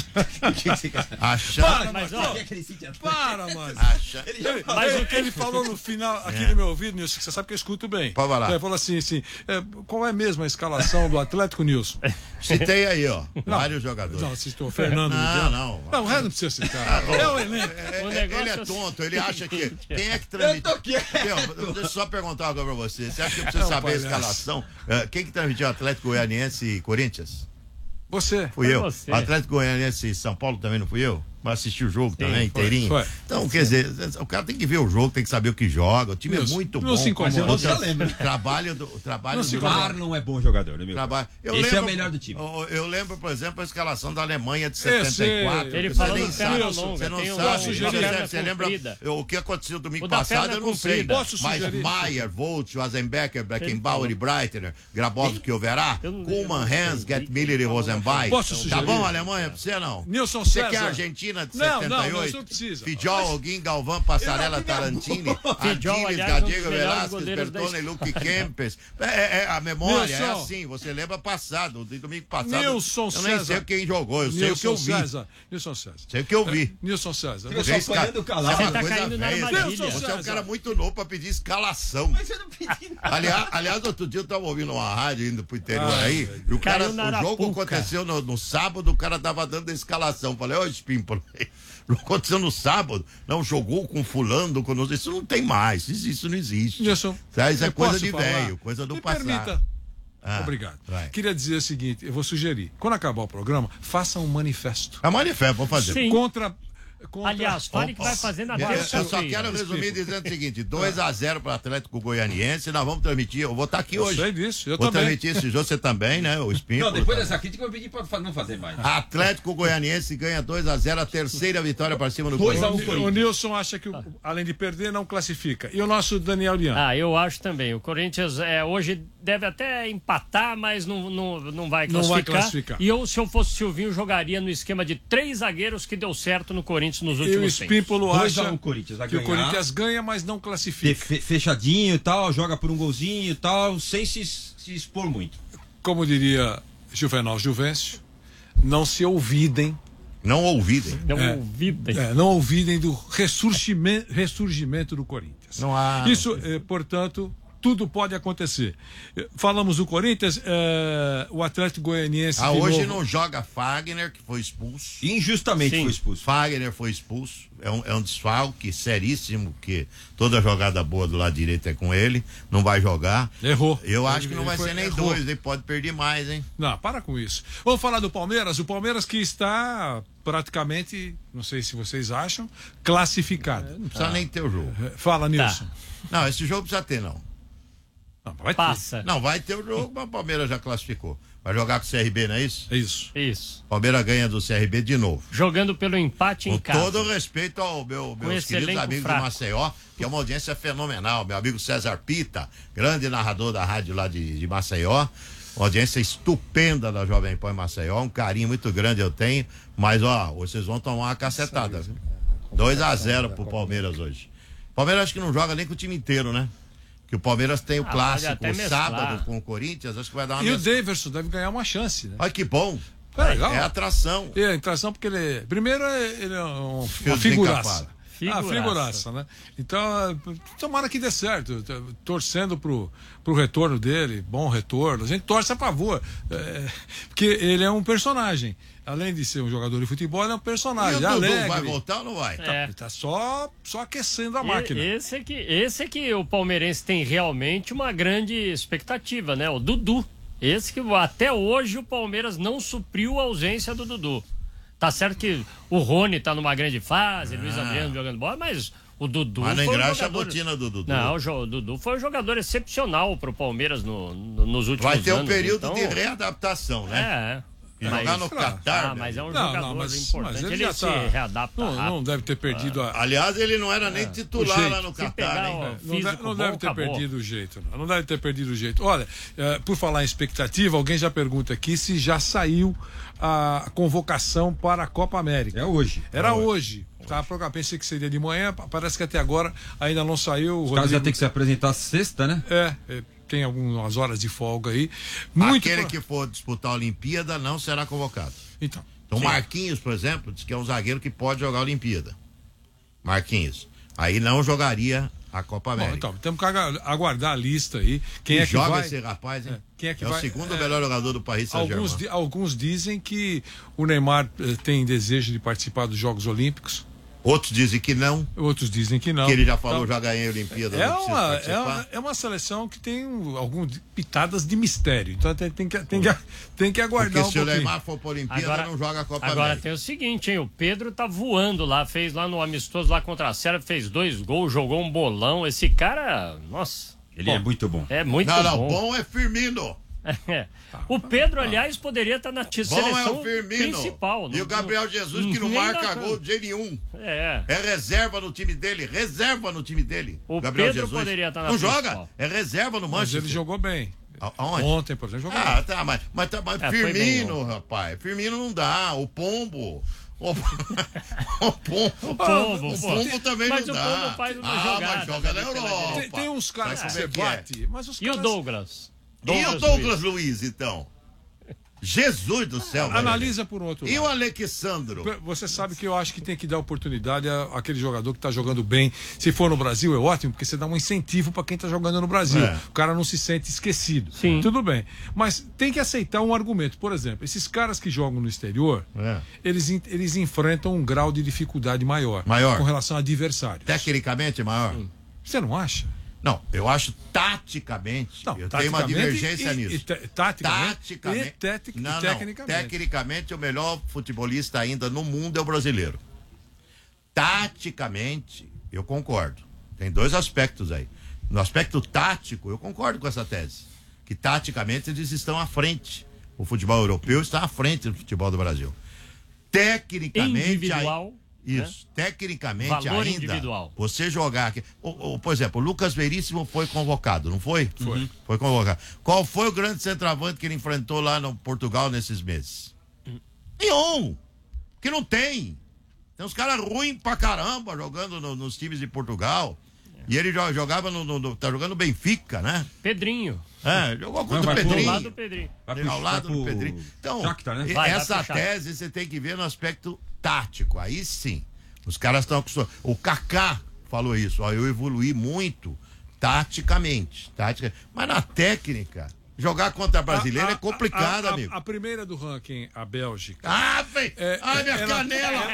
A chance. Mas, ó, Para, mano. Mas Ele falou no final, aqui no meu ouvido, Nilson, que você sabe que eu escuto bem. Pode falar. Ele falou assim, qual é mesmo a escalação do Atlético, Nilson? Citei aí, ó. Vários jogadores. Não, citou o Fernando Não, Miguel. não. Não, o resto não precisa citar. É o elenco. O negócio Ele é é o tonto, ele acha que. Quem é que transmitiu? Deixa eu só perguntar uma coisa pra você. Você acha que precisa saber a palhaço. escalação? Quem que transmitiu Atlético Goianiense e Corinthians? Você. Fui eu. você. Atlético Goianiense e São Paulo também não fui eu? Mas assisti o jogo também, inteirinho. foi. Então, quer dizer, o cara tem que ver o jogo, tem que saber o que joga. O time Não é se- muito não bom. se incomoda. Mas Você lembra. o trabalho do. Não se do incomoda. Marlon é bom jogador, né, meu? trabalho. Esse é o melhor do time. Eu lembro, por exemplo, a escalação da Alemanha de Esse- 74. Ele Você falou nem do sabe, perna Wilson, longa. você não Tem sabe. o da Você perna lembra comprida. o que aconteceu domingo O da passado? perna Eu não sei. comprida. Posso Mas sugerir? Maier, Volt, Schwarzenbecker, Beckenbauer e Breitner, Grabowski, Overá, Eu não Kuhlmann, lembro. Hans, Getmiller e Rosenwein. Posso Tá sugerir? bom, Alemanha? Pra você não? Nilson Você César. quer a Argentina de Não, 78? não precisa. Fidjol, Alguin, Galvão, Passarella, Tarantini, Fidjol, Ardiles, aliás, um dos Gadiego, melhores Velasquez, goleiros da Bertone, Luque Kempes. A memória é Nilson. assim, você lembra passado, de domingo passado. Nilson eu nem César. sei quem jogou, eu sei o que eu vi. Nilson César. Sei o que eu vi. Nilson César. Eu Você, só apanhando calado. Isso é Você uma tá coisa caindo na velha. armadilha. Você é um César. cara muito novo pra pedir escalação. Mas eu não pedi nada. Aliás, outro dia eu tava ouvindo uma rádio indo pro interior aí, e o cara, Caiu na o jogo arapuca. aconteceu no sábado, o cara tava dando a escalação. Falei, ô Espímpolo, aconteceu no sábado, não jogou com fulano, com isso não tem mais, isso não existe. Nilson, Isso é eu coisa posso de falar? velho, coisa do Me passado. permita. Ah, Obrigado. vai. Queria dizer o seguinte, eu vou sugerir, quando acabar o programa, faça um manifesto A manifesto, vou fazer. Sim. contra Aliás, fale que vai fazer na Eu terça-feira. só quero resumir dizendo o seguinte: 2-0 para o Atlético Goianiense. Nós vamos transmitir. Eu vou estar aqui Eu hoje. sei disso, eu vou também. transmitir esse jogo, você também, né? O Espímpolo. Não, depois também. dessa crítica eu pedi pra não fazer mais. Atlético Goianiense ganha 2-0, a terceira vitória para cima do 2 a 1 Corinthians. O Nilson acha que, além de perder, não classifica. E o nosso Daniel Lian? Eu acho também. O Corinthians hoje deve até empatar, mas não vai Não vai classificar. E eu, se eu fosse Silvinho, jogaria no esquema de 3 zagueiros que deu certo no Corinthians nos E o últimos tempos. Espímpolo 2 a acha 1 Corinthians, vai que o ganhar. Corinthians ganha, mas não classifica. Fechadinho e tal, joga por um golzinho e tal, sem se expor muito. Como diria Juvenal Juvencio, não se ouvidem, Não ouvidem. Deu ouvidem. não ouvidem do ressurgimento do Corinthians. Não há. Isso, portanto, tudo pode acontecer. Falamos do Corinthians, o Atlético Goianiense. de Hoje novo. não joga Fagner, que foi expulso. Injustamente Sim. foi expulso. Fagner foi expulso. É um desfalque seríssimo, que toda jogada boa do lado direito é com ele. Não vai jogar. Errou. Eu acho Ele que não vai foi- ser nem errou. 2, ele pode perder mais, hein? Não, para com isso. Vamos falar do Palmeiras. O Palmeiras que está praticamente, não sei se vocês acham, classificado. Não precisa nem ter o jogo. Fala, Nilson. Não, esse jogo precisa ter, não. Não, vai ter. Passa. Não, vai ter o jogo, mas o Palmeiras já classificou. Vai jogar com o CRB, não é isso? É isso. Isso. Palmeiras ganha do CRB de novo. Jogando pelo empate em Com casa. todo o respeito ao meus esse queridos elenco amigos fraco. do Maceió, que é uma audiência fenomenal. Meu amigo César Pita, grande narrador da rádio lá de Maceió. Uma audiência estupenda da Jovem Pan em Maceió. Um carinho muito grande eu tenho. Mas, vocês vão tomar uma cacetada. 2-0 pro Palmeiras hoje. Palmeiras acho que não joga nem com o time inteiro, né? Que o Palmeiras tem o pode clássico até mesclar. sábado com o Corinthians. Acho que vai dar uma E o mescla. Daverson deve ganhar uma chance, né? Olha que bom. É legal. É atração. É, atração porque ele. Primeiro, ele é uma Fiozinho figuraça. Capara. figuraça, né? Então, tomara que dê certo. Torcendo pro retorno dele, bom retorno. A gente torce a favor. Porque ele é um personagem. Além de ser um jogador de futebol, ele é um personagem. E o Dudu vai voltar ou não vai? Ele tá só aquecendo a máquina. Esse é que o palmeirense tem realmente uma grande expectativa, né? O Dudu. Esse que até hoje o Palmeiras não supriu a ausência do Dudu. Tá certo que o Rony tá numa grande fase, Luiz Adriano jogando bola, mas o Dudu. Mas não foi engraxa a botina do Dudu. Não, o Dudu foi um jogador excepcional pro Palmeiras nos últimos anos. Vai ter um período de readaptação, né? Jogar no Catar. Mas é um jogador importante. Mas ele se readapta rápido. Não deve ter perdido Aliás, ele não era nem titular lá no Catar, hein? Não deve ter perdido o jeito. Não deve ter perdido o jeito. Olha, por falar em expectativa, alguém já pergunta aqui se já saiu a convocação para a Copa América. É hoje. Era hoje. Tá, pensei que seria de manhã, parece que até agora ainda não saiu. Os caras já tem que se apresentar sexta, né? Tem algumas horas de folga aí. Aquele que for disputar a Olimpíada não será convocado. Então Marquinhos, por exemplo, diz que é um zagueiro que pode jogar a Olimpíada. Marquinhos. Aí não jogaria a Copa América. Bom, então, temos que aguardar a lista aí. Quem é que joga vai? Esse rapaz, hein? Quem é que vai? O segundo melhor jogador do país. Alguns dizem que o Neymar tem desejo de participar dos Jogos Olímpicos. Outros dizem que não. Outros dizem que não. Que ele já falou, já ganhei a Olimpíada. É uma seleção que tem algumas pitadas de mistério. Então tem que aguardar. Porque se o Neymar for para a Olimpíada, não joga a Copa América. Agora tem o seguinte, hein? O Pedro tá voando lá, fez lá no amistoso lá contra a Sérvia, fez 2 gols, jogou um bolão. Esse cara, nossa. Ele é muito bom. É muito bom. Não, bom é Firmino. O Pedro, aliás, poderia estar na seleção principal. E o Gabriel Jesus, que não marca gol de nenhum. É reserva no time dele. O Gabriel Pedro Jesus poderia estar na não principal. joga, é reserva no Manchester. Mas ele jogou bem. Aonde? Ontem, por exemplo, jogou bem. Mas Firmino, rapaz. Firmino não dá. O Pombo. O Pombo também mas não dá. Mas o Pombo faz uma jogada. Mas joga na Europa. Tem uns caras que você bate. Mas os caras... E o Douglas? E o Douglas Luiz, então? Jesus do céu. Analisa por outro lado. E o Alexandro? Você sabe que eu acho que tem que dar oportunidade àquele jogador que está jogando bem. Se for no Brasil, é ótimo, porque você dá um incentivo para quem está jogando no Brasil. O cara não se sente esquecido. Sim. Tudo bem. Mas tem que aceitar um argumento. Por exemplo, esses caras que jogam no exterior, eles enfrentam um grau de dificuldade maior. Com relação a adversários. Tecnicamente maior? Você não acha? Não, eu acho taticamente. Eu tenho uma divergência nisso. Taticamente. Tecnicamente, o melhor futebolista ainda no mundo é o brasileiro. Taticamente, eu concordo. Tem 2 aspectos aí. No aspecto tático, eu concordo com essa tese. Que taticamente eles estão à frente. O futebol europeu está à frente do futebol do Brasil. Tecnicamente. Individual. Isso, tecnicamente valor ainda, individual. Você jogar aqui, por exemplo, o Lucas Veríssimo foi convocado, não foi? Foi convocado. Qual foi o grande centroavante que ele enfrentou lá no Portugal nesses meses? Nenhum, que não tem. Tem uns caras ruins pra caramba jogando nos times de Portugal. E ele jogava tá jogando no Benfica, né? Pedrinho. Jogou contra o Pedrinho. Ao lado do Pedrinho. Ao lado do Pedrinho. Então, Shakhtar, né? Essa tese você tem que ver no aspecto tático. Aí sim, os caras estão acostumados. O Kaká falou isso. Eu evoluí muito taticamente. Mas na técnica, jogar contra a brasileira é complicado, amigo. A primeira do ranking, a Bélgica. Minha canela!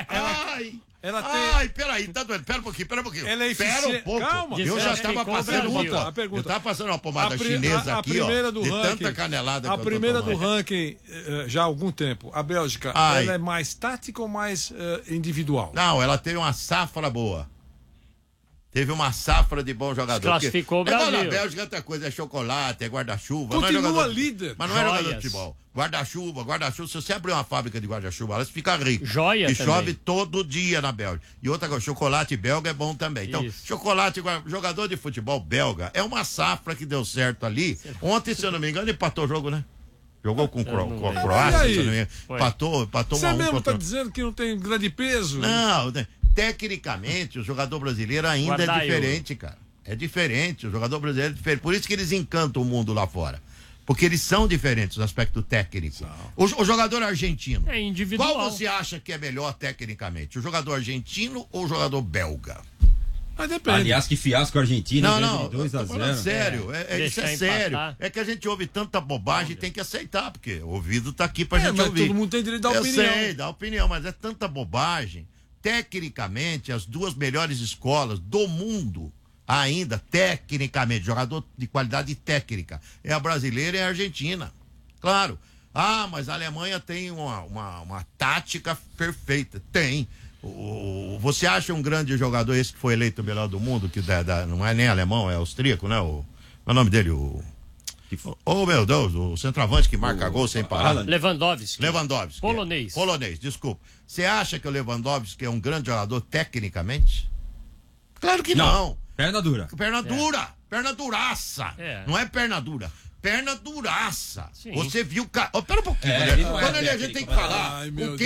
Ai, peraí, tá doendo. Pera um pouquinho. Ela é Pera um pouco. Calma. Eu já estava passando eu tava passando uma pomada chinesa aqui, de tanta canelada que a primeira do ranking, já há algum tempo, a Bélgica, ela é mais tática ou mais individual? Não, ela teve uma safra boa. Teve uma safra de bons jogadores. Classificou o Brasil. Na Bélgica, outra coisa, é chocolate, é guarda-chuva. Continua líder. Mas não é jogador de futebol. Guarda-chuva. Se você abrir uma fábrica de guarda-chuva, ela fica rica. Joia e também. chove todo dia na Bélgica. E outra coisa, chocolate belga é bom também. Então, chocolate, jogador de futebol belga, é uma safra que deu certo ali. Ontem, se eu não me engano, empatou o jogo, né? Jogou com a Croácia, se eu não me engano. Empatou Você mesmo tá dizendo que não tem grande peso? Não, tecnicamente, o jogador brasileiro ainda é diferente, cara. É diferente, o jogador brasileiro é diferente. Por isso que eles encantam o mundo lá fora. Porque eles são diferentes no aspecto técnico. O jogador argentino. É individual. Qual você acha que é melhor tecnicamente? O jogador argentino ou o jogador belga? Mas depende. Aliás, que fiasco Argentina. Não, 2-0. sério. Isso é sério. É que a gente ouve tanta bobagem e tem que aceitar, porque o ouvido tá aqui pra gente ouvir. Todo mundo tem direito de dar opinião. Eu sei, dá opinião, mas é tanta bobagem. Tecnicamente, as duas melhores escolas do mundo, ainda, tecnicamente, jogador de qualidade técnica, é a brasileira e a argentina. Claro. Ah, mas a Alemanha tem uma tática perfeita. Tem. Você acha um grande jogador, esse que foi eleito o melhor do mundo, que não é nem alemão, é austríaco, né? Qual é o nome dele? Meu Deus, o centroavante que marca gol sem parar. Lewandowski. Polonês, desculpa. Você acha que o Lewandowski é um grande jogador tecnicamente? Claro que não. Perna dura. Perna duraça. Não é perna dura. Perna duraça. Sim. Você viu o cara. Pera um pouquinho, quando a gente tem que falar.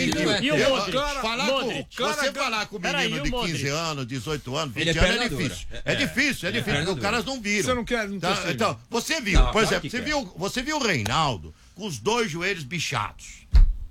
Você falar com o menino de 15 anos, 18 anos, 20 anos é difícil. É difícil, porque os caras não viram. Você não quer. Então, você viu, por exemplo, você viu o Reinaldo com os dois joelhos bichados.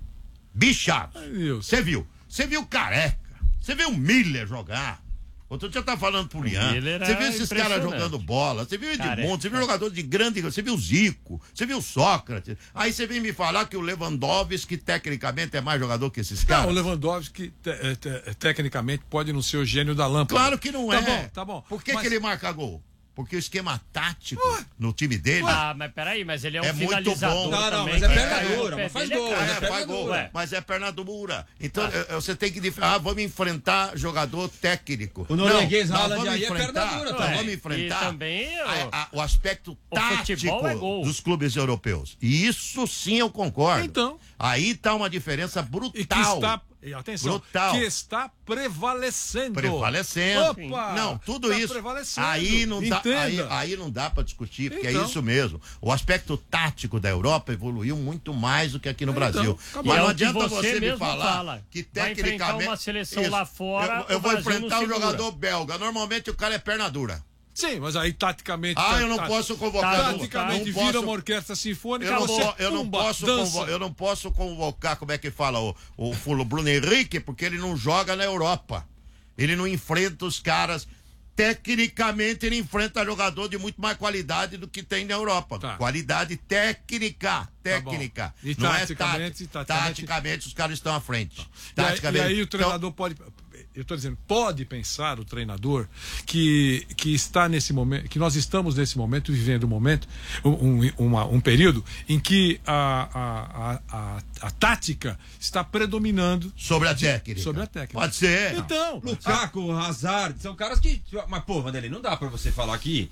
Você viu. Você viu o Careca. Você viu o Miller jogar. Outro dia tá falando pro Lian. Você viu esses caras jogando bola, você viu o Edmundo, você viu jogador de grande, você viu o Zico, você viu o Sócrates. Aí você vem me falar que o Lewandowski tecnicamente é mais jogador que esses caras. Não, o Lewandowski tecnicamente pode não ser o gênio da lâmpada. Claro que não é. Tá bom. Por que ele marca gol? Porque o esquema tático no time dele. Mas peraí, mas ele é um finalizador. Muito bom. Não, mas é perna dura, mas faz gol. Faz gol, mas é perna dura. Então você tem que vamos enfrentar jogador técnico. O norueguês Haaland aí é perna dura, tá? Vamos enfrentar e também o aspecto tático dos clubes europeus. E isso sim eu concordo. Então. Aí tá uma diferença brutal. Que está prevalecendo. Opa! Não, tudo isso. Aí não dá para discutir, porque é isso mesmo. O aspecto tático da Europa evoluiu muito mais do que aqui no Brasil. Mas não adianta você me falar que tecnicamente uma seleção lá fora, eu vou enfrentar um jogador belga. Normalmente o cara é perna dura. Sim, mas aí taticamente. Eu não posso convocar. Taticamente vira uma orquestra sinfônica. Eu não posso convocar, como é que fala, o Bruno Henrique, porque ele não joga na Europa. Ele não enfrenta os caras. Tecnicamente, ele enfrenta jogador de muito mais qualidade do que tem na Europa. Qualidade técnica. E não taticamente, os caras estão à frente. E aí o treinador pode. Eu estou dizendo, pode pensar o treinador que está nesse momento, que nós estamos nesse momento, vivendo um período em que a tática está predominando sobre a técnica. Pode ser. Então, Lukaku, Hazard, são caras que. Mas, pô, Vanderlei, não dá para você falar que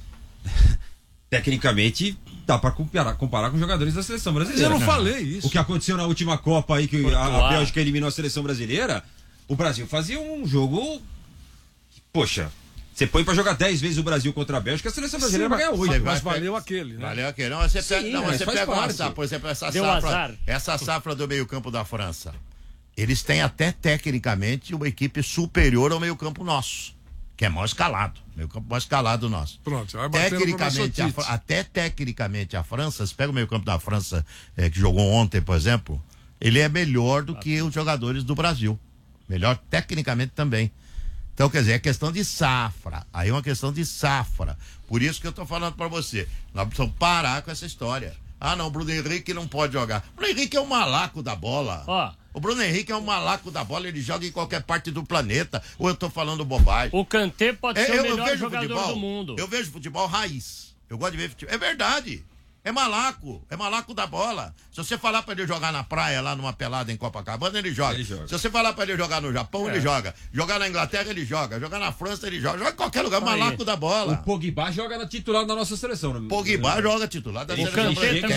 tecnicamente dá para comparar com jogadores da seleção brasileira. Eu não falei isso. O que aconteceu na última Copa aí, que a Bélgica eliminou a seleção brasileira. O Brasil fazia um jogo. Poxa, você põe pra jogar 10 vezes o Brasil contra a Bélgica, a seleção brasileira vai ganhar 8. Mas valeu aquele, né? Valeu aquele. Não, você pega uma safra, por exemplo, essa safra do meio-campo da França. Eles têm até tecnicamente uma equipe superior ao meio-campo nosso, que é mal escalado. Meio-campo mal escalado nosso. Pronto, vai tecnicamente, até tecnicamente a França, você pega o meio-campo da França, que jogou ontem, por exemplo, ele é melhor do que os jogadores do Brasil. Melhor tecnicamente também. Então, quer dizer, é questão de safra. Aí é uma questão de safra. Por isso que eu tô falando pra você. Nós precisamos parar com essa história. Não, o Bruno Henrique não pode jogar. O Bruno Henrique é um malaco da bola. O Bruno Henrique é um malaco da bola, ele joga em qualquer parte do planeta. Ou eu tô falando bobagem? O Kanté pode ser o melhor jogador do mundo. Eu vejo futebol raiz. Eu gosto de ver futebol. É verdade. É malaco da bola. Se você falar pra ele jogar na praia, lá numa pelada em Copacabana, ele joga. Se você falar pra ele jogar no Japão, ele joga. Jogar na Inglaterra, ele joga. Jogar na França, ele joga. Joga em qualquer lugar, malaco da bola. O Pogba joga na titular da nossa seleção. Pogba joga titular da seleção.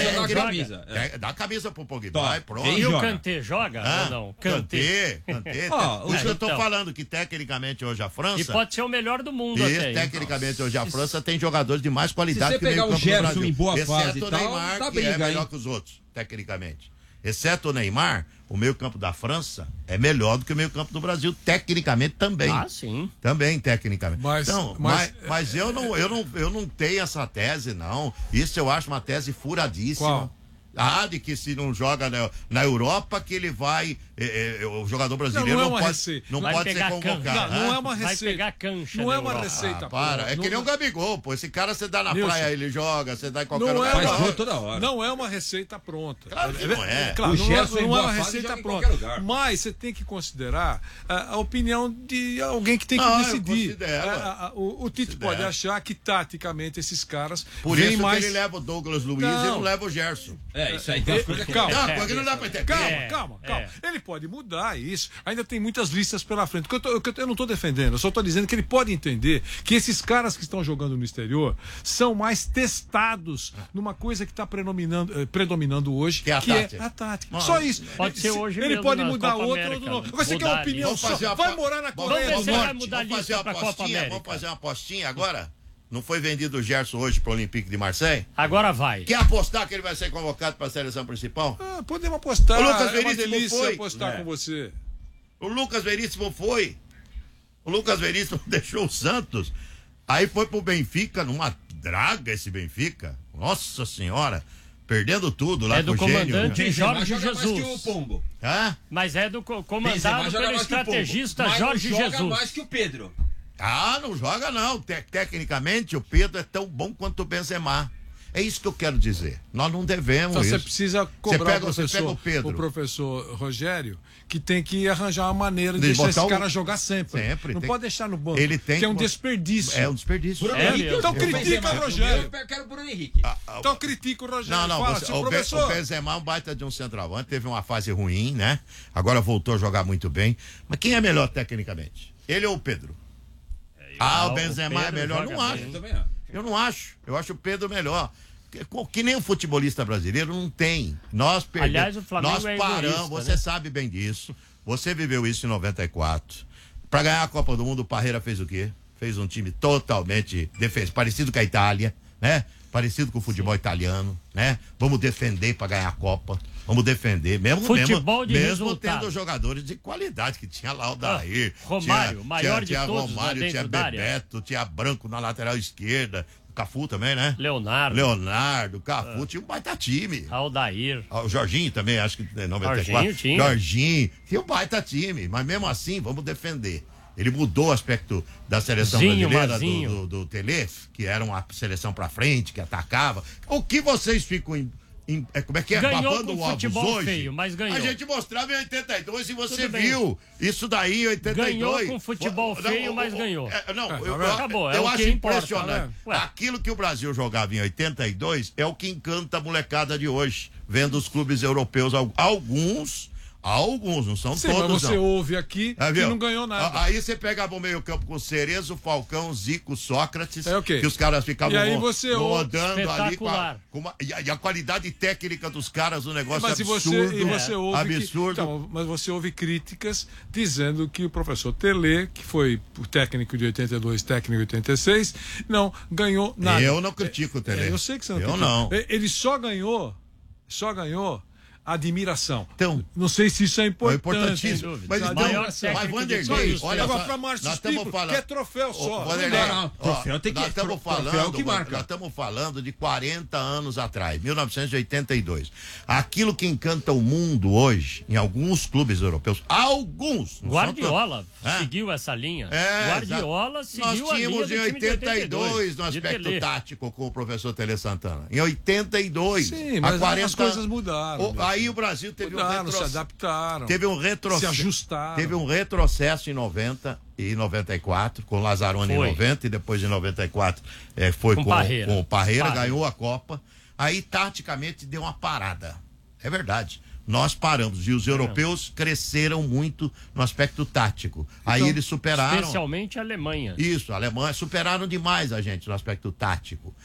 Dá a camisa pro Pogba e pronto. E o Kanté joga ou não? Kanté. Por isso que eu tô falando que tecnicamente hoje a França... E pode ser o melhor do mundo até. Tecnicamente hoje a França tem jogadores de mais qualidade que o meio-campo do Brasil. Em boa fase o Neymar, que é melhor que os outros, tecnicamente. exceto o Neymar, o meio-campo da França é melhor do que o meio-campo do Brasil, tecnicamente também. Ah, sim. Também, tecnicamente. Mas eu não tenho essa tese, não. Isso eu acho uma tese furadíssima. Qual? De que se não joga na Europa, que ele vai. O jogador brasileiro não pode ser convocado. Não é uma receita. Vai pegar cancha. Não é uma receita. Para. É que nem o Gabigol, pô. Esse cara você dá na praia, ele joga, você dá em qualquer lugar. Faz gol toda hora. Não é uma receita pronta. Claro que não é. Claro, não é uma receita pronta. Mas você tem que considerar a opinião de alguém que tem que decidir. O Tite pode achar que, taticamente, esses caras. Por isso que ele leva o Douglas Luiz e não leva o Gerson. Isso aí. Calma, não dá pra entender. Calma. Ele pode mudar isso. Ainda tem muitas listas pela frente. Eu não estou defendendo, eu só estou dizendo que ele pode entender que esses caras que estão jogando no exterior são mais testados numa coisa que está predominando hoje, que é a tática. Só isso. Pode ser hoje ele mesmo pode na mudar Copa outro América, ou não. Você quer uma opinião só? Vai morar na Coreia do Norte. Vamos fazer uma apostinha agora? Não foi vendido o Gerson hoje para o Olympique de Marseille? Agora vai. Quer apostar que ele vai ser convocado para a seleção principal? Podemos apostar. O Lucas Veríssimo Veríssimo foi. Apostar com você. O Lucas Veríssimo foi. O Lucas Veríssimo deixou o Santos. Aí foi pro Benfica, numa draga esse Benfica. Nossa Senhora. Perdendo tudo lá do comandante Jorge Jesus. Mais que o Pombo. Mas é do comandado pelo estrategista Jorge Jesus. Joga mais que o Pedro. Não joga não. Tecnicamente, o Pedro é tão bom quanto o Benzema. É isso que eu quero dizer. Nós não devemos então, isso. Você precisa cobrar você pega o Pedro. O professor Rogério, que tem que arranjar uma maneira de deixar esse cara jogar sempre. Não pode deixar no banco, que é um desperdício. É um desperdício. Então critica o Rogério. Eu quero o Bruno Henrique. Então critica o Rogério. O Benzema é um baita de um centroavante, teve uma fase ruim, né? Agora voltou a jogar muito bem. Mas quem é melhor tecnicamente? Ele ou o Pedro? O Benzema é melhor? Não acho. Eu não acho. Eu acho o Pedro melhor. Que nem o futebolista brasileiro não tem. Nós perdemos. Aliás, o Flamengo nós paramos, egoísta, você sabe bem disso. Você viveu isso em 94. Para ganhar a Copa do Mundo, o Parreira fez o quê? Fez um time totalmente parecido com a Itália, né? Parecido com o futebol italiano, né? Vamos defender para ganhar a Copa. Vamos defender, mesmo tendo jogadores de qualidade, que tinha lá o Dair, Romário, maior de todos, Romário, tinha Bebeto, tinha Branco na lateral esquerda, Cafu também, né? Leonardo, Cafu, tinha um baita time. Aldair. O Jorginho também, acho que em 94. Jorginho, tinha um baita time, mas mesmo assim, vamos defender. Ele mudou o aspecto da seleção brasileira do Tele, que era uma seleção pra frente, que atacava. O que vocês ficam como é que é? Ganhou babando com ovos futebol hoje? Feio, mas ganhou. A gente mostrava em 82 e você viu isso daí em 82. Ganhou com futebol feio, mas ganhou. Acabou, eu acho impressionante. Aquilo que o Brasil jogava em 82 é o que encanta a molecada de hoje, vendo os clubes europeus, alguns, não são todos. Mas você ouve aqui que não ganhou nada. Aí você pegava o meio-campo com Cerezo, Falcão, Zico, Sócrates, que os caras ficavam rodando ali. E a qualidade técnica dos caras, o negócio absurdo. Absurdo. Mas você ouve críticas dizendo que o professor Tele, que foi o técnico de 82, técnico de 86, não ganhou nada. Eu não critico o Tele. Eu sei que você não critica. Não. Ele só ganhou admiração. Então, não sei se isso é importante. É importantíssimo. Mas Vanderlei, olha agora para Márcio Stipo, que é troféu só. Troféu tem que Nós estamos falando de 40 anos atrás, 1982. Aquilo que encanta o mundo hoje, em alguns clubes europeus, Guardiola seguiu essa linha. Guardiola seguiu a linha do Nós tínhamos em 82 no aspecto tático com o professor Tele Santana. Em 82. Sim, mas as coisas mudaram. Aí o Brasil teve se adaptaram. Teve um retrocesso. Se ajustaram. Teve um retrocesso em 90 e 94, com o Lazzaroni em 90, e depois em 94 foi com o Parreira, ganhou a Copa. Aí, taticamente, deu uma parada. É verdade. Nós paramos. E os europeus cresceram muito no aspecto tático. Então, aí eles superaram. Especialmente a Alemanha. Isso, a Alemanha superaram demais a gente no aspecto tático.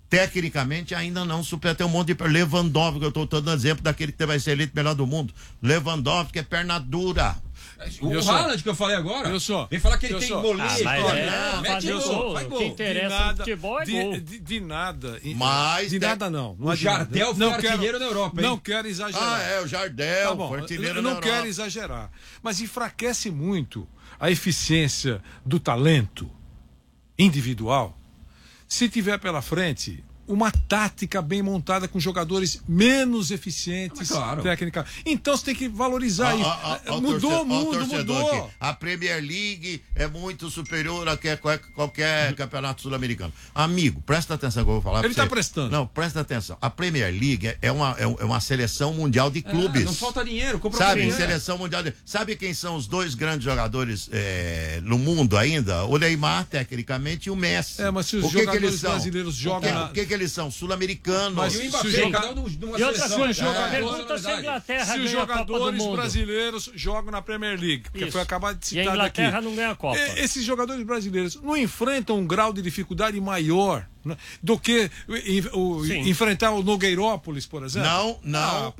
Tecnicamente ainda não supera. Tem um monte de Lewandowski, eu estou dando exemplo daquele que vai ser eleito melhor do mundo. Lewandowski é perna dura. O Haaland que eu falei agora, vem falar que ele tem moleza. Mete gol. O que interessa no futebol é gol. De nada. Mas de nada não. O Jardel foi artilheiro na Europa, hein? Não quero exagerar. O Jardel foi artilheiro na Europa. Não quero exagerar. Mas enfraquece muito a eficiência do talento individual se tiver pela frente uma tática bem montada com jogadores menos eficientes técnica. Então você tem que valorizar isso. Mudou o mundo, mudou. Aqui. A Premier League é muito superior a qualquer campeonato sul-americano. Amigo, presta atenção que eu vou falar. Ele está prestando. Não, presta atenção. A Premier League é uma seleção mundial de clubes. Não falta dinheiro, sabe? Seleção mundial de... Sabe quem são os dois grandes jogadores no mundo ainda? O Neymar, tecnicamente, e o Messi. Mas se os jogadores brasileiros jogam o que eles são? Sul-americanos. Mas o Mbappé, e outra coisa, pergunta se a Inglaterra se os jogadores brasileiros jogam na Premier League, porque foi acabado de citar e a Inglaterra aqui. Não ganha a Copa. Esses jogadores brasileiros não enfrentam um grau de dificuldade maior do que enfrentar o Nogueirópolis, por exemplo? Não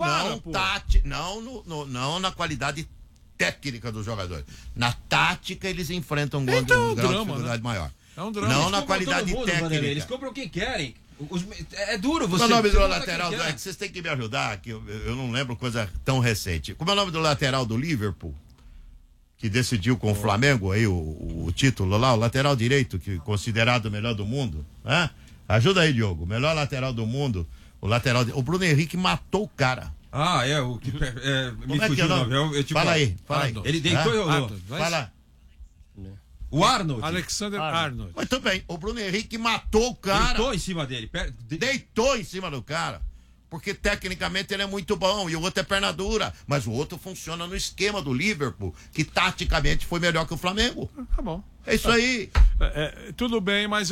na qualidade técnica dos jogadores. Na tática eles enfrentam um grau de dificuldade maior. É um drama. Não na qualidade técnica. Eles compram o que querem. É duro você... Como é o nome do lateral? É que vocês têm que me ajudar, que eu não lembro coisa tão recente. Como é o nome do lateral do Liverpool? Que decidiu com o Flamengo aí o título lá, o lateral direito, que considerado o melhor do mundo. Ajuda aí, Diogo. O melhor lateral do mundo. O Bruno Henrique matou o cara. O que me fugiu o nome. Fala aí. Ele deitou e rolou. Fala. O Arnold. Alexander Arnold. Muito bem. O Bruno Henrique matou o cara. Deitou em cima dele. Deitou em cima do cara. Porque tecnicamente ele é muito bom. E o outro é perna dura. Mas o outro funciona no esquema do Liverpool, que taticamente foi melhor que o Flamengo. Tá bom. É isso aí. Tudo bem, mas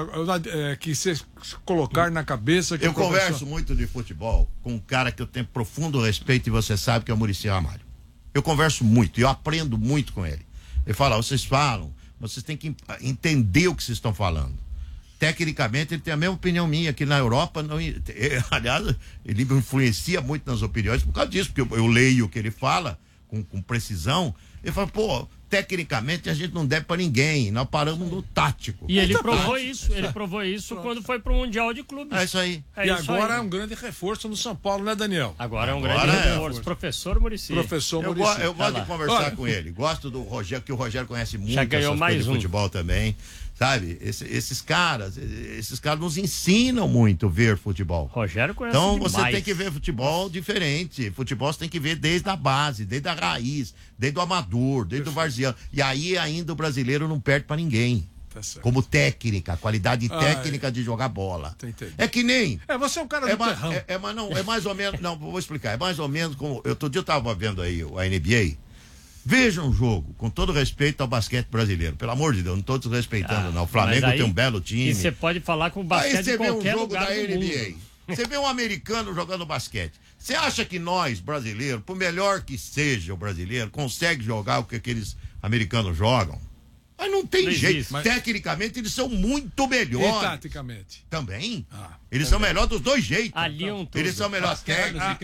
que você colocar na cabeça que eu converso muito de futebol com um cara que eu tenho profundo respeito e você sabe que é o Muricy Ramalho. Eu converso muito, eu aprendo muito com ele. Ele fala, vocês têm que entender o que vocês estão falando. Tecnicamente, ele tem a mesma opinião minha, que na Europa, aliás, ele me influencia muito nas opiniões por causa disso, porque eu leio o que ele fala com precisão. Ele fala, tecnicamente a gente não deve pra ninguém, nós paramos no tático. E ele provou isso quando foi pro Mundial de Clubes. É isso aí. E agora é um grande reforço no São Paulo, né, Daniel? Agora é um grande reforço. Professor Muricy. Eu gosto de conversar com ele. Gosto do Rogério, que o Rogério conhece muito essas coisas de futebol também. Sabe? Esses caras nos ensinam muito a ver futebol. Rogério conhece Então demais. você tem que ver futebol diferente. Futebol você tem que ver desde a base, desde a raiz, desde o amador, desde o varziano. E aí ainda o brasileiro não perde pra ninguém. Tá certo. Como técnica, qualidade técnica de jogar bola. É que nem... você é um cara do terrão. É mais ou menos... Não, vou explicar. É mais ou menos como... Outro dia eu tava vendo aí a NBA... Veja um jogo, com todo respeito ao basquete brasileiro. Pelo amor de Deus, não estou desrespeitando, não. O Flamengo tem um belo time. E você pode falar com o basquete de qualquer lugar do mundo. Aí você vê um jogo da NBA. Você vê um americano jogando basquete. Você acha que nós, brasileiros, por melhor que seja o brasileiro, consegue jogar o que aqueles americanos jogam? Mas não tem jeito. Mas... Tecnicamente, eles são muito melhores. E taticamente? Também. Eles são melhores dos dois jeitos. Eles são melhores técnicos.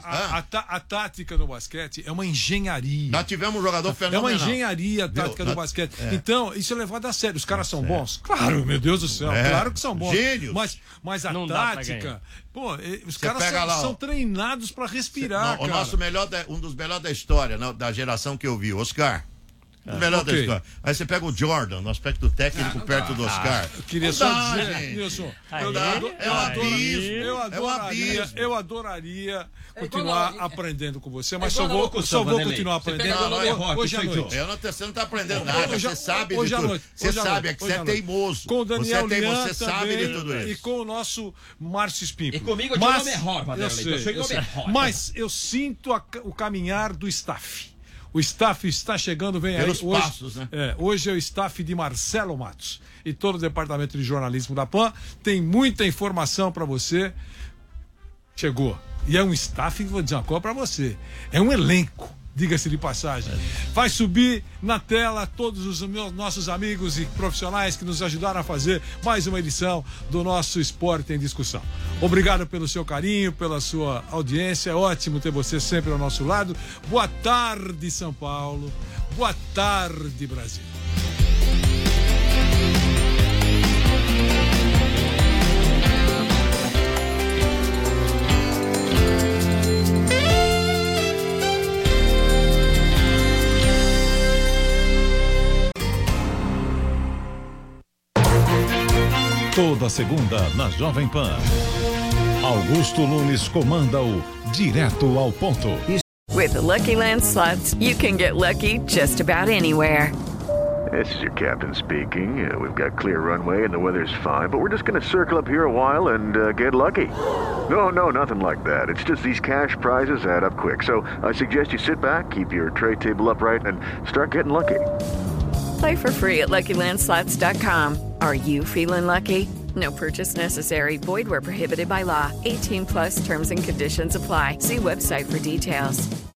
A tática no basquete é uma engenharia. Nós tivemos um jogador fenomenal. É uma engenharia a tática do basquete. Então, isso é levado a sério. Os caras são bons? Claro, meu Deus do céu. Claro que são bons. Gênios. Mas a tática... os caras são treinados para respirar, cara. Um dos melhores da história, da geração que eu vi, Oscar. Melhor da história. Aí você pega o Jordan, no aspecto técnico, perto do Oscar. Eu queria só dizer, Nilson, eu adoraria continuar aprendendo com você, mas só vou continuar aprendendo hoje à noite. Você não está aprendendo nada, você sabe de tudo. Você sabe, é que você é teimoso. Com o Daniel você sabe de tudo isso. E com o nosso Márcio Espíndola. E comigo eu Mas eu sinto o caminhar do staff. O staff está chegando, vem aí. Pelos passos, né? Hoje é o staff de Marcelo Matos e todo o departamento de jornalismo da PAN. Tem muita informação para você. Chegou. E é um staff, vou dizer uma coisa para você. É um elenco. diga-se de passagem. Vai subir na tela todos os nossos amigos e profissionais que nos ajudaram a fazer mais uma edição do nosso Esporte em Discussão. Obrigado pelo seu carinho, pela sua audiência. É ótimo ter você sempre ao nosso lado. Boa tarde, São Paulo. Boa tarde, Brasil. Toda segunda na Jovem Pan. Augusto Nunes comanda o Direto ao Ponto. With the Lucky Land Slots, you can get lucky just about anywhere. This is your captain speaking. We've got clear runway and the weather's fine, but we're just going to circle up here a while and get lucky. No, nothing like that. It's just these cash prizes add up quick. So I suggest you sit back, keep your tray table upright, and start getting lucky. Play for free at LuckyLandSlots.com. Are you feeling lucky? No purchase necessary. Void where prohibited by law. 18+ terms and conditions apply. See website for details.